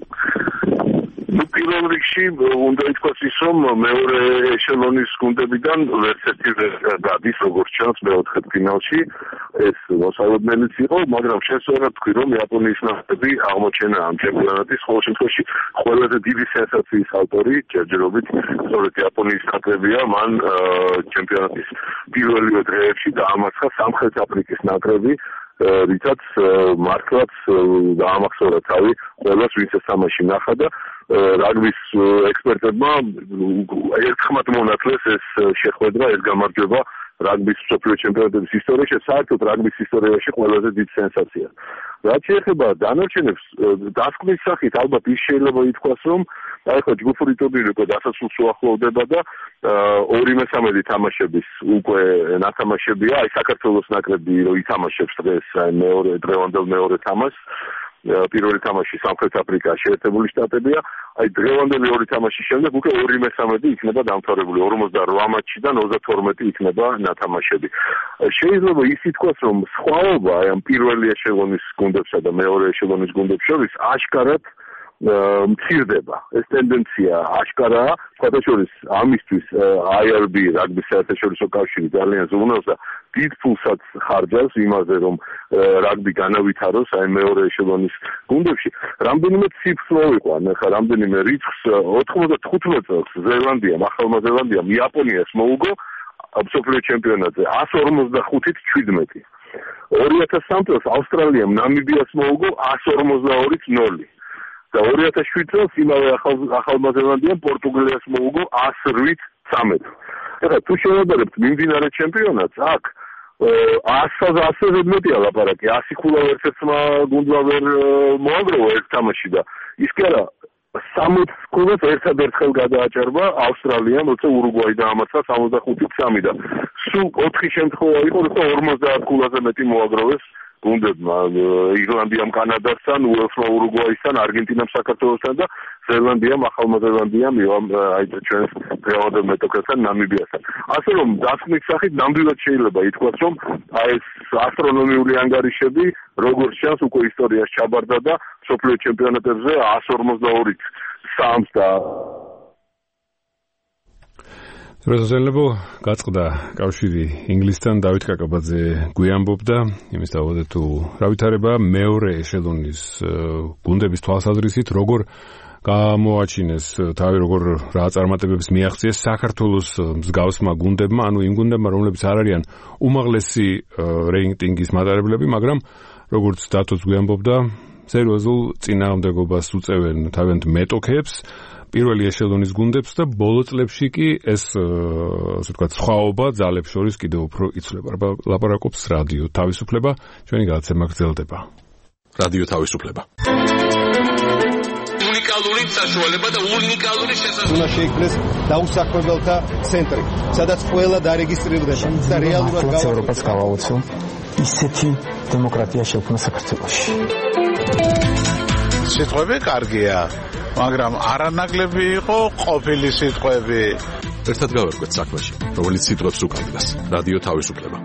პირველ რიგში უნდა ითქვას ის, რომ მეორე ეშელონის გუნდებიდან ვერცერთი ვერ გადის, როგორც ჩანს, მეოთხედფინალში. ეს მოსალოდნელიც იყო, მაგრამ შესაძლოა თქვი, რომ იაპონიის ნაკრები აღმოჩენა ამ ჩემპიონატის ყოველ შემთხვევაში ყველაზე დიდი სენსაციის ავტორი, ჯერჯერობით, სწორედ იაპონიის ნაკრებია, მან ჩემპიონატის პირველივე დღეებში დაამარცხა სამხრეთ აფრიკის ნაკრები, რითაც მართლაც დაამახსოვრა თავი ყველას, ვინც ეს თამაში ნახა და რაგბის ექსპერტებმა ერთხმად მონათლეს ეს შეხვედრა, ეს გამარჯვება რაგბის მსოფლიო ჩემპიონატების ისტორიაში, საერთოდ რაგბის ისტორიაში ყველაზე დიდი სენსაცია. რაც შეეხება დანარჩენებს, დასკვნის სახით ალბათ ის შეიძლება ითქვას, რომ აი ხო ჯგუფური ტურნირი უკვე დასასრულს უახლოვდება და 2/3 თამაშების უკვე ნათამაშებია, აი საქართველოს ნაკრები რო ითამაშებს დღეს აი დღევანდელ მეორე თამაშს. პირველი თამაში სამხრეთ აფრიკა შეერთებული შტატებია, აი დღევანდელი ორი თამაშის შემდეგ უკვე 2/3 იქნება დამთავრებული, 48 მატჩიდან 32 იქნება ნათამაშები. შეიძლება ის ითქვას, რომ სხვაობა აი ამ პირველი ეშელონის გუნდებსა და მეორე ეშელონის გუნდებს შორის აშკარად მცირდება. ეს ტენდენცია აშკარაა, სხვადასხვა ამისთვის IRB რაგბის საერთაშორისო კავშირი ძალიან ზრუნავს და დიდ ფულსაც ხარჯავს იმაზე, რომ რაგბი განავითაროს აი მეორე ეშელონის გუნდებში. რამდენიმე ციფრს მოვიყვან, ახლა რამდენიმე რიცხვს 95 წელს ზელანდიამ, ახალმა ზელანდიამ იაპონიას მოუგო მსოფლიო ჩემპიონატზე 145-ით 17. 2003 წელს ავსტრალიამ ნამიბიას მოუგო 142-ით 0. და 2007 წელს იმავე ახალმა ზელანდიამ პორტუგალიას მოუგო 108-ით 13. ეხლა თუ შევადარებთ მიმდინარე ჩემპიონატს, აქ 100-ზე მეტია ლაპარაკი, 100 ქულა ერთ-ერთმა გუნდმა ვერ მოაგროვა ერთ თამაში და ის კი არა 60 ქულას ერთადერთხელ გადააჭარბა ავსტრალიამ, როცა ურუგვაი დაამარცხა 65-3 და სულ 4 შემთხვევა იყო, როცა 50 ქულაზე მეტი მოაგროვეს გუნდებმა, ირლანდიამ, კანადასთან, უელსმა, ურუგვაისთან, არგენტინამ, საქართველოსთან და ზელანდიამ, ახალმა ზელანდიამ, აი ჩვენს დღევანდელ მეტოქესთან, ნამიბიასთან. ასე რომ დასკვნის სახით ნამდვილად შეიძლება ითქვას, რომ აი ეს ასტრონომიული ანგარიშები, როგორც ჩანს, უკვე ისტორიაში ჩაბარდა და მსოფლიო ჩემპიონატებზე 142-ით 3 და როზელებო გაწყდა კავშირი ინგლისთან, დავით კაკაბაძე გვიამბობდა იმის დავადე თუ რა ვითარება მეორე ეშელონის გუნდების თვალსაზრისით, როგორ გამოაჩინეს თავი, როგორ რა წარმატებებს მიაღწიეს საქართველოს მსგავსმა გუნდებმა, ანუ იმ გუნდებმა, რომლებიც არ არიან უმაღლესი რეიტინგის მატარებლები, მაგრამ როგორც დათოც გვიამბობდა, სერიოზულ წინააღმდეგობას უწევენ თავიანთ მეტოქეებს პირველი ეშელონის გუნდებს და ბოლო წლებში კი ეს ასე ვთქვათ სხვაობა ძალებს შორის კიდევ უფრო იცვლება. ლაპარაკობს რადიო თავისუფლება, ჩვენი გადაცემა გრძელდება. რადიო თავისუფლება. უნიკალური საშუალება და უნიკალური შესაძლებლობა. უნდა შეიქმნეს დაუსაქმებელთა ცენტრი, სადაც ყველა დარეგისტრირდება და რეალურად ევროპას გავაოცო ისეთი დემოკრატია შექმნა საქართველოში. სიტყვები კარგია, მაგრამ არანაკლები იყო ყოფილი სიტყვები. ერთად გავერკვეთ საქმეში, რომელიც სიტყვებს უკავშირდება. რადიო თავისუფლება.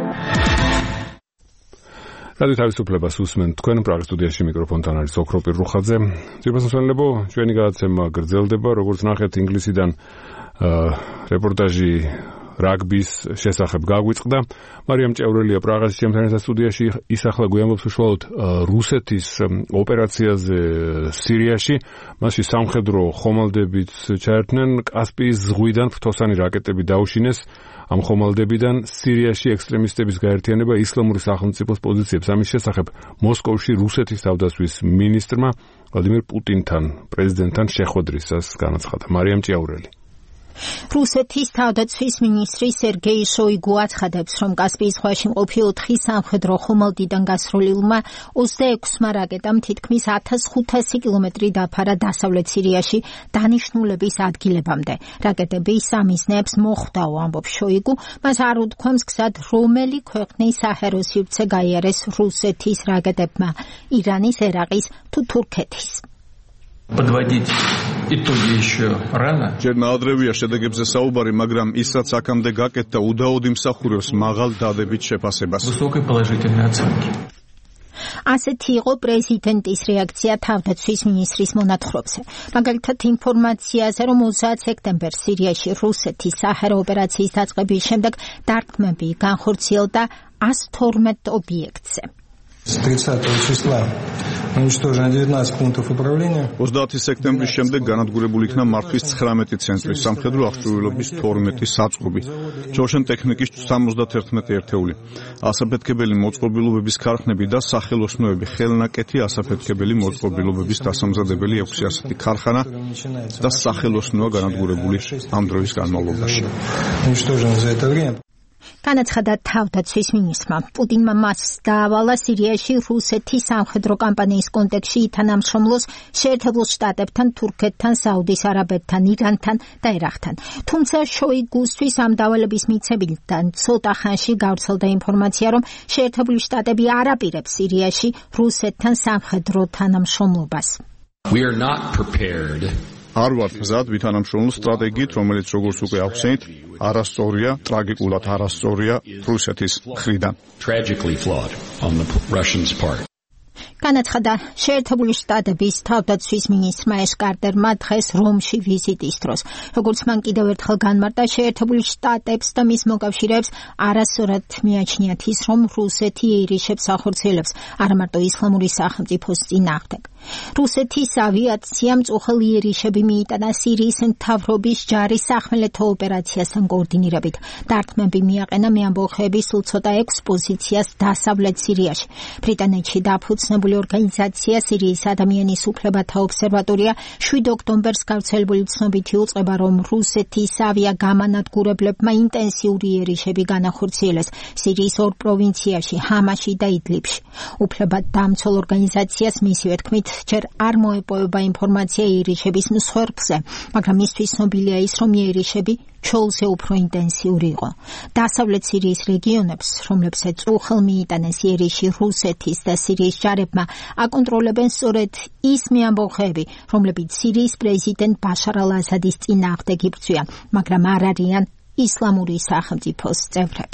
რადიო თავისუფლებას უსმენთ თქვენ, პრაღის სტუდიაში მიკროფონთან არის ოქროპირ რუხაძე. ძირფასმსვენელებო, ჩვენი გადაცემა გრძელდება, როგორც ნახეთ ინგლისიდან რეპორტაჟი რაგბის შესახებ გაგვიწყდა. მარიამ ჭევრელია პრაღაში ჩემთან ერთად სტუდიაში ისახლა გვიამბობს უშუალოდ რუსეთის ოპერაციაზე სირიაში. მასში სამხედრო ხომალდებიც ჩაერთნენ, კასპიის ზღვიდან ფრთოსანი რაკეტები დაუშინეს. ამ ხომალდებიდან სირიაში ექსტრემისტების გაერთიანება ისლამური სახელმწიფოს პოზიციებს ამის შესახებ მოსკოვში რუსეთის თავდაცვის მინისტრმა ვლადიმერ პუტინთან, პრეზიდენტთან შეხვედრისას განაცხადა. მარიამ ჭიაურელი. რუსეთის თავდაცვის მინისტრი სერგეი შოიგუ აცხადებს, რომ კასპიის ზღვაში მყოფი 4 სამხედრო ხომალდიდან გასრულილმა 26-მა რაკეტამ თითქმის 1500 კილომეტრი დაფარა დასავლეთ სირიაში დანიშნულების ადგილებამდე. რაკეტები სამიზნეებს მოხვდაო, ამბობს შოიგუ, მას არ უთქვამს გზად, რომელი ქვეყნის საჰაერო სივრცე გაიარეს რუსეთის რაკეტებმა, ირანის, ერაყის თუ თურქეთის. Подводить итоги еще рано. Ჯერ ნაადრევია შედეგებზე საუბარი, მაგრამ ის რაც აქამდე გაკეთდა, უდაოდ იმსახურებს მაღალ დადებით შეფასებას. Высокой положительной оценки. ასეთი იყო პრეზიდენტის რეაქცია თავდაცვის მინისტრის მონათხრობზე. მაგალითად ინფორმაციაზე, რომ 30 სექტემბერს სირიაში რუსეთის საჰაერო ოპერაციის დაწყების შემდეგ დარტყმები განხორციელდა 112 ობიექტზე. С 30 числа уничтожено 19 пунктов управления. 30 სექტემბრის შემდეგ განადგურებული იქნა მართვის 19 ცენტრი, სამხედრო აღჭურვილობის 12 საწყობი, ჯოშენ ტექნიკის 71 ერთეული, ასაფეთქებელი მოწყობილობების ქარხნები და სახელოსნოები, ხელნაკეთი ასაფეთქებელი მოწყობილობების დასამზადებელი 6 ასეთი ქარხანა და სახელოსნოა განადგურებული ამ დროის განმავლობაში. Уничтожено за это время. განაცხადა თავდაცვის მინისტრმა. პუტინმა მას დაავალა სირიაში რუსეთის სამხედრო კამპანიის კონტექსტში ითანამშრომლოს შეერთებულ შტატებთან, თურქეთთან, საუდის არაბეთთან, ირანთან და ერაყთან. თუმცა შოიგუსთვის ამ დავალების მიცემიდან ცოტა ხანში გავრცელდა ინფორმაცია, რომ შეერთებული შტატები არ აპირებს სირიაში რუსეთთან სამხედრო თანამშრომლობას. We are not prepared. არ ვართ მზად ვითანამშრომლო სტრატეგიით, რომელიც როგორც უკვე ახსენეთ, არასწორია, ტრაგიკულად არასწორია რუსეთის მხრიდან. Tragically flawed on the Russians' part. განაცხადა შეერთებული შტატების თავდაცვის მინისტრმა ეშ კარტერმა დღეს რომში ვიზიტის დროს. როგორც მან კიდევ ერთხელ განმარტა, შეერთებული შტატებს და მის მოკავშირეებს არასწორად მიაჩნიათ ის, რომ რუსეთი იერიშებს ახორციელებს არა მარტო ისლამური სახელმწიფოს წინააღმდეგ. რუსეთის ავიაციამ მწუხელ იერიშები მიიტანა სირიის მთავრობის ჯარის სახმელეთო ოპერაციასთან კოორდინირებით. დარტყმები მიაყენა მეამბოხეების სულ ცოტა 6 პოზიციას დასავლეთ სირიაში. ბრიტანეთში დაფუძნებული ორგანიზაცია სირიის ადამიანის უფლებათა ობსერვატორია 7 ოქტომბერს გავრცელებული ცნობითი უწყება, რომ რუსეთის ავიაგამანადგურებლებმა ინტენსიური იერიშები განახორციელეს სირიის 2 პროვინციაში, ჰამაში და იდლიბში. უფლებადამცველ ორგანიზაციას მისივე თქმით, ჯერ არ მოეპოვება ინფორმაცია იერიშების მსხვერპლზე, მაგრამ მისთვის ცნობილია ის, რომ იერიშები ჩოლზე უფრო ინტენსიური იყო. დასავლეთ სირიის რეგიონებს, რომლებსაც უხელ მიიტანეს იერიში რუსეთის და სირიის ჯარებმა, აკონტროლებენ სწორედ ის მეამბოხეები, რომლებიც სირიის პრეზიდენტ ბაშარ ალ-ასადის წინააღმდეგ იბრძვიან, მაგრამ არ არიან ისლამური სახელმწიფოს წევრები.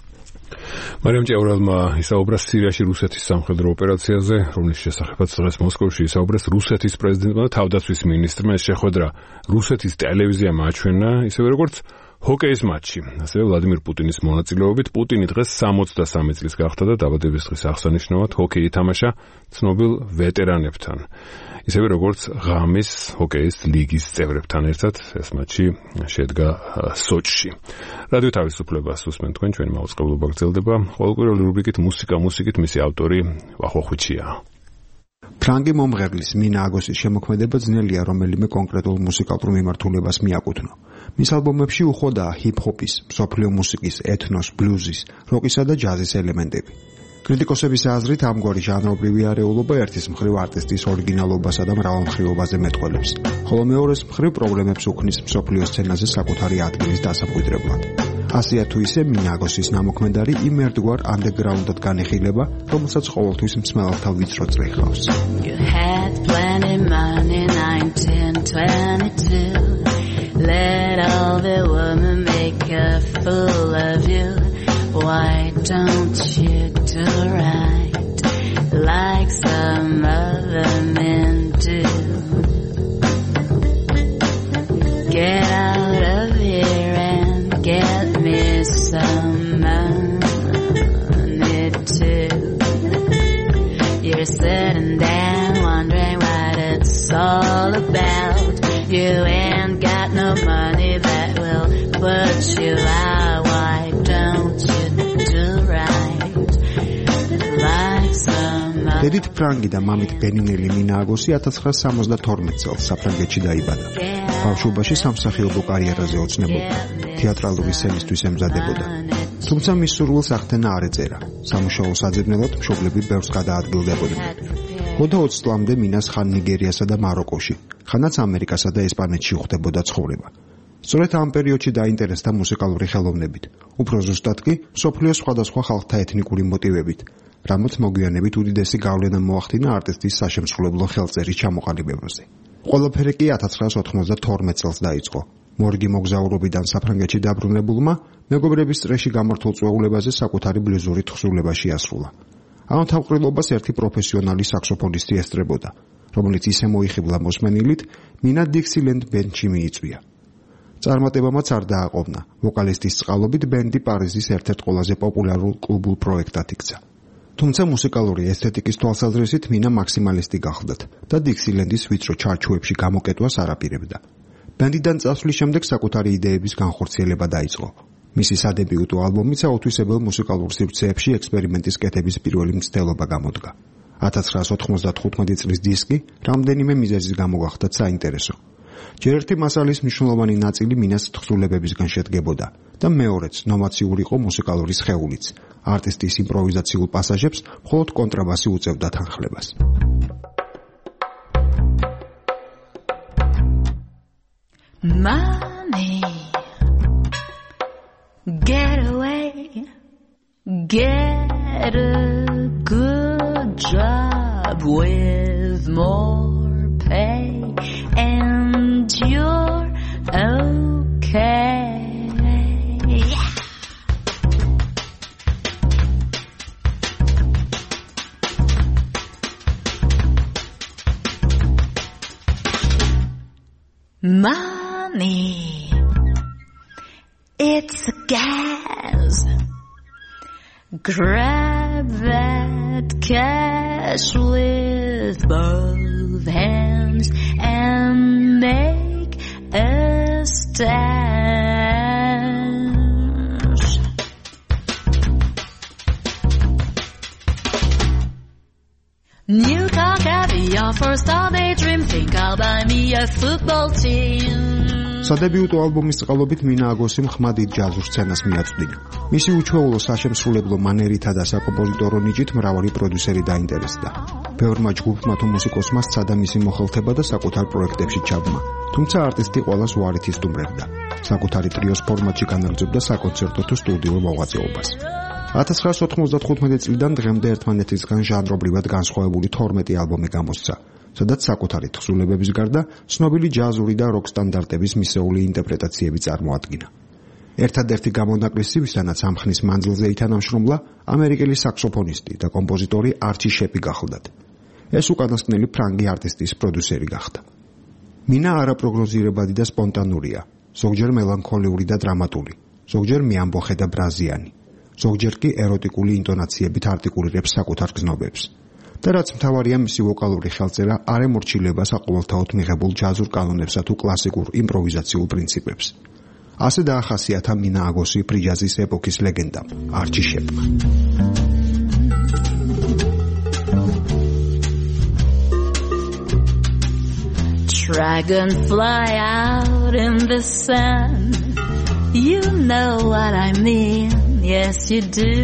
მარიამ ჭიაურელმა ისაუბრა სირიაში რუსეთის სამხედრო ოპერაციაზე, რომლის შესახებაც დღეს მოსკოვში ისაუბრეს რუსეთის პრეზიდენტმა და თავდაცვის მინისტრმა. ეს შეხვედრა რუსეთის ტელევიზიამ აჩვენა, ისევე როგორც ჰოკეის მატჩი. ასევე ვლადიმერ პუტინის მონაწილეობით პუტინი დღეს 63 წლის გახდა და დაბადების დღის აღსანიშნავად ჰოკეი ითამაშა ცნობილ ვეტერანებთან. ისევე როგორც ღამის ჰოკეის ლიგის წევრებთან ერთად ეს მატჩი შედგა სოჩში. რადიო თავისუფლებას უსმენთ თქვენ, ჩვენი მაუწყებლობა გრძელდება. ყოველკვირეული რუბრიკით მუსიკით მისი ავტორი ვახოხვიჩია. ფრანგი მომღერლის მინა აგოსის შემოქმედება ძნელია რომელიმე კონკრეტულ მუსიკალურ მიმართულებას მიაკუთვნო. მის ალბომებში უხვადაა ჰიპ-ჰოპის, მსოფლიო მუსიკის, ეთნოს, ბლუზის, როკისა და ჯაზის ელემენტები. კრიტიკოსების აზრით ამგვარი ჟანრობრივი არეულობა ერთის მხრივ არტისტის ორიგინალობასა და მრავალმხრივობაზე მეტყველებს, ხოლო მეორეს მხრივ პრობლემებს უქმნის მსოფლიო სცენაზე საკუთარი ადგილის დასაკვირდებლად. ასეა თუ ისე მინა აგოსის ნამოქმედარი იმ ერთგვარ ანდერგრაუნდად განიხილება, რომელსაც ყოველთვის მსმელელთა ვიწრო წრე ჰყავს. You had plenty money 1922. Let all the women make a fool of you. Why don't you do right like some other men do? Get out of here and get me დედით ფრანგი და მამით ბენინელი მინააგოსი 1972 წელს საფრანგეთში დაიბადა. ბავშვობაში სამსახიობო კარიერაზე ოცნებობდა, თეატრალური სცენისთვის ემზადებოდა. თუმცა მის სურვილს ახდენა არ ეწერა. სამუშაო საძებნელად მშობლები ბევრს გადაადგილდებოდნენ. მოდა 20 წლამდე მინას ხან ნიგერიასა და მაროკოში, ხანაც ამერიკასა და ესპანეთში უხდებოდა ცხოვრება. სწორედ ამ პერიოდში დაინტერესდა მუსიკალური ხელოვნებით, უფრო ზუსტად კი მსოფლიოს სხვადასხვა ხალხთა ეთნიკური მოტივებით, რამაც მოგვიანებით უდიდესი გავლენა მოახდინა არტისტის საშემსრულებლო ხელწერის ჩამოყალიბებაზე. ყველაფერი კი 1992 წელს დაიწყო. მორგი მოგზაურობიდან საფრანგეთში დაბრუნებულმა მეგობრების წრეში გამართულ წვეულებაზე საკუთარი ბლუზური თხზულება შეასრულა. ამ თავყრილობას ერთი პროფესიონალი საქსოფონისტი ესწრებოდა, რომელიც ისე მოიხიბლა მოსმენილით, მინა დიქსილენდ ბენდში მიიწვია. წარმატებამაც არ დააყოვნა. ვოკალისტის წყალობით ბენდი პარიზის ერთ-ერთ ყველაზე პოპულარულ კლუბულ პროექტად იქცა. თუმცა მუსიკალური ესთეტიკის თვალსაზრისით მინა მაქსიმალისტი გახლდათ და დიქსილენდის ვიწრო ჩარჩოებში გამოკეტვას არ აპირებდა. ბენდიდან წასვლის შემდეგ საკუთარი იდეების განხორციელება დაიწყო. მისი სადებიუტო ალბომიც აუთვისებელ მუსიკალურ სივრცეებში ექსპერიმენტის კეთების პირველი მცდელობა გამოდგა. 1995 წლის დისკი რამდენიმე მიზეზის გამო გახდათ საინტერესო. ჯერ ერთი მასალის მნიშვნელოვანი ნაწილი მინას თხზულებებისგან შედგებოდა და მეორეც ნომაციური იყო მუსიკალური სხეულიც. არტისტის იმპროვიზაციულ პასაჟებს მხოლოდ კონტრაბასი უწევდა თანხლებას. Mommy, get away, get a good job with more pay, and you're okay. Mommy, it's a gas. Grab that cash with both hands and make a stash. New car, caviar, first all daydream, think I'll buy me a football team. სადებიუტო ალბომის წყალობით მინააგოსი ხმადით ჯაზურ სცენას მიაწვდინა. მისი უჩვეულო საშემსრულებლო მანერითა და საკომპოზიტორო ნიჭით მრავალი პროდიუსერი დაინტერესდა. ბევრმა ჯგუფმა თუ მუსიკოსმა სცადა მისი მოხელთება და საკუთარ პროექტებში ჩაბმა. თუმცა არტისტი ყველას უარით ისტუმრებდა. საკუთარი ტრიოს ფორმატში განაგრძობდა საკონცერტო თუ სტუდიურ მოღვაწეობას. 1995 წლიდან დღემდე ერთმანეთისგან ჟანრობრივად განსხვავებული 12 ალბომი გამოსცა, სადაც საკუთარი თხზულებების გარდა ცნობილი ჯაზური და როკ სტანდარტების მისეული ინტერპრეტაციები წარმოადგინა. ერთადერთი გამონაკლისი, ვისთანაც ამ ხნის მანძილზე ითანამშრომლა, ამერიკელი საქსოფონისტი და კომპოზიტორი არჩი შეპი გახლდათ. ეს უკანასკნელი ფრანგი არტისტის პროდიუსერი გახდა. მინა არაპროგნოზირებადი და სპონტანურია, ზოგჯერ მელანქოლიური და დრამატული, ზოგჯერ მიამბოხე და ბრაზიანი, ზოგჯერ კი ეროტიკული ინტონაციებით არტიკულირებს საკუთარ გზნობებს. და რაც მთავარია, მისი ვოკალური ხელწერა არ ემორჩილება საყოველთაოდ მიღებულ ჯაზურ კანონებსა თუ კლასიკურ იმპროვიზაციულ პრინციპებს. ასე დაახასიათა მინააგოსი ფრიჯაზის ეპოქის ლეგენდამ, არჩი შეპმა. Dragonfly out in the sun, you know what I mean, yes you do.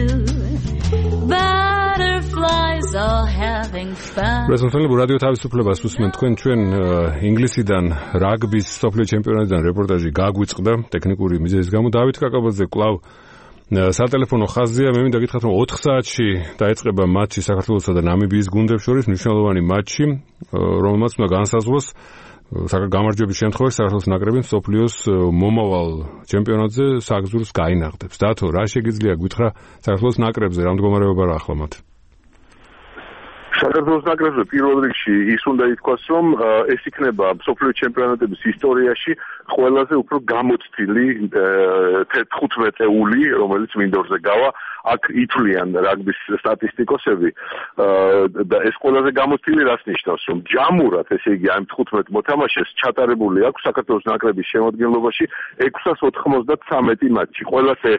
Butterflies all having fun. პრეზენტებული რადიო თავისუფლებას უსმენთ თქვენ ჩვენ ინგლისიდან რაგბის სოფლიო ჩემპიონატიდან რეპორტაჟი გაგვიწყდა ტექნიკური მიზეზის გამო. დავით კაკაბაძე კვლავ სატელეფონო ხაზია. მე მინდა გითხრათ რომ 4 საათში დაიწყება მატჩი საქართველოსა და ნამიბიის გუნდებს შორის, მნიშვნელოვანი მატჩი, რომელმაც უნდა განსაზღვროს გამარჯვების შემთხვევაში საქართველოს ნაკრები მსოფლიოს მომავალ ჩემპიონატზე საგზურს გაინაღდებს. დათო, რა შეგიძლია გითხრა საქართველოს ნაკრებზე, რა მდგომარეობაა ახლა მათ? საქართველოს ნაკრებზე პირველ რიგში ის უნდა ითქვას, რომ ეს იქნება მსოფლიო ჩემპიონატების ისტორიაში ყველაზე უფრო გამოცდილი 15-ეული, რომელიც მინდორზე გავა. აქ ითვლიან რაგბის სტატისტიკოსები და ეს ყველაზე გამოცდილი რას ნიშნავს, რომ ჯამურად, ესე იგი ამ 15 მოთამაშეს ჩატარებული აქვს საქართველოს ნაკრების შემადგენლობაში 693 მატჩი, ყველას ერთად.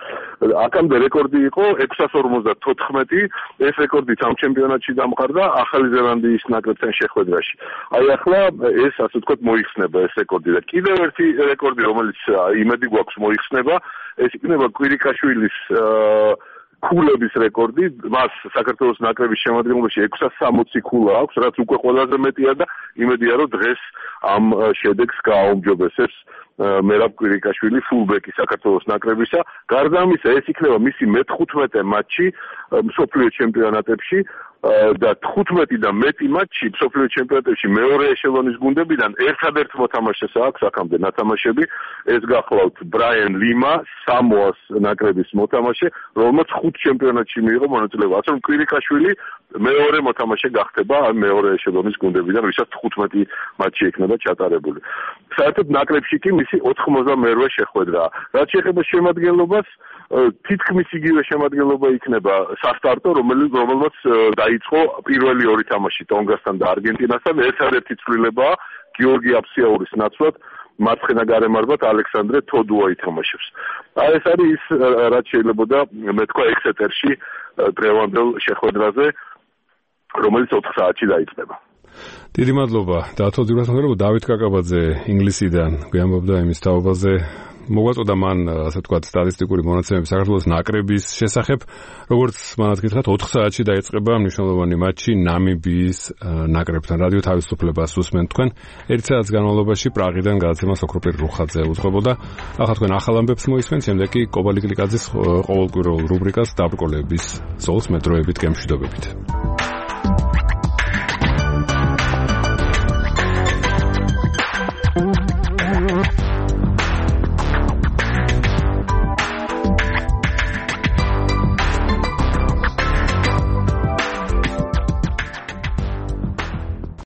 აქამდე რეკორდი იყო 654, ეს რეკორდიც ამ ჩემპიონატში დამყარდა ახალი ზელანდიის ნაკრებთან შეხვედრაში. აი ახლა ეს ასე ვთქვათ მოიხსნება ეს რეკორდი და კიდევ ერთი რეკორდი, რომელიც იმედი გვაქვს მოიხსნება, ეს იქნება კვირიკაშვილის ქულების რეკორდი. მას საქართველოს ნაკრების შემადგენლობაში 660 ქულა აქვს, რაც უკვე ყველაზე მეტია და იმედია, რომ დღეს ამ შედეგს გააუმჯობესებს მერაბ კვირიკაშვილი, ფულბეკი საქართველოს ნაკრებისა. გარდა ამისა, ეს იქნება მისი მე-15 მატჩი მსოფლიო ჩემპიონატებში და 15 და მეტი მატჩი მსოფლიო ჩემპიონატებში მეორე ეშელონის გუნდებიდან ერთადერთ მოთამაშეს აქვს აქამდე ნათამაშები. ეს გახლავთ ბრაიან ლიმა, სამოას ნაკრების მოთამაშე, რომელმაც 5 ჩემპიონატში მიიღო მონაწილეობა. ასე რომ კვირიკაშვილი მეორე მოთამაშე გახდება ამ მეორე ეშელონის გუნდებიდან, ვისაც 15 მატჩი იქნება ჩატარებული. საერთოდ ნაკრებში კი მისი 92 შეხვედრაა. რაც შეეხება შემადგენლობას, თითქმის იგივე შემადგენლობა იქნება სასტარტო, რომელმაც დაიწყო პირველი ორი თამაში ტონგასთან და არგენტინასთან. ერთადერთი ცვლილებაა გიორგი აფსიაურის ნაცვლად მარცხენა გარემარბად ალექსანდრე თოდუა ითამაშებს. ეს არის ის, რაც შეიძლება მეთქვა ექსეტერში დღევანდელ შეხვედრაზე, რომელიც 4 საათში დაიწყება. დიდი მადლობა დათო ძირფასმგებლო. დავით კაკაბაძე ინგლისიდან გვიამბობდა იმის თაობაზე. მოგვაწოდა მან ასე ვთქვათ სტატისტიკური მონაცემები საქართველოს ნაკრების შესახებ. როგორც მანაც გითხრათ 4 საათში დაიწყება მნიშვნელოვანი მატჩი ნამიბიის ნაკრებთან. რადიო თავისუფლებას უსმენთ თქვენ. 1 საათის განმავლობაში პრაღიდან გადაცემა სოკროპირ რუხაძე უძღვებოდა. ახლა თქვენ ახალ ამბებს მოისმენთ, შემდეგ კი კობალი კლიკაძის ყოველკვირეულ რუბრიკას დაბრკოლების სოლს მეტროებით გემშვიდობებით.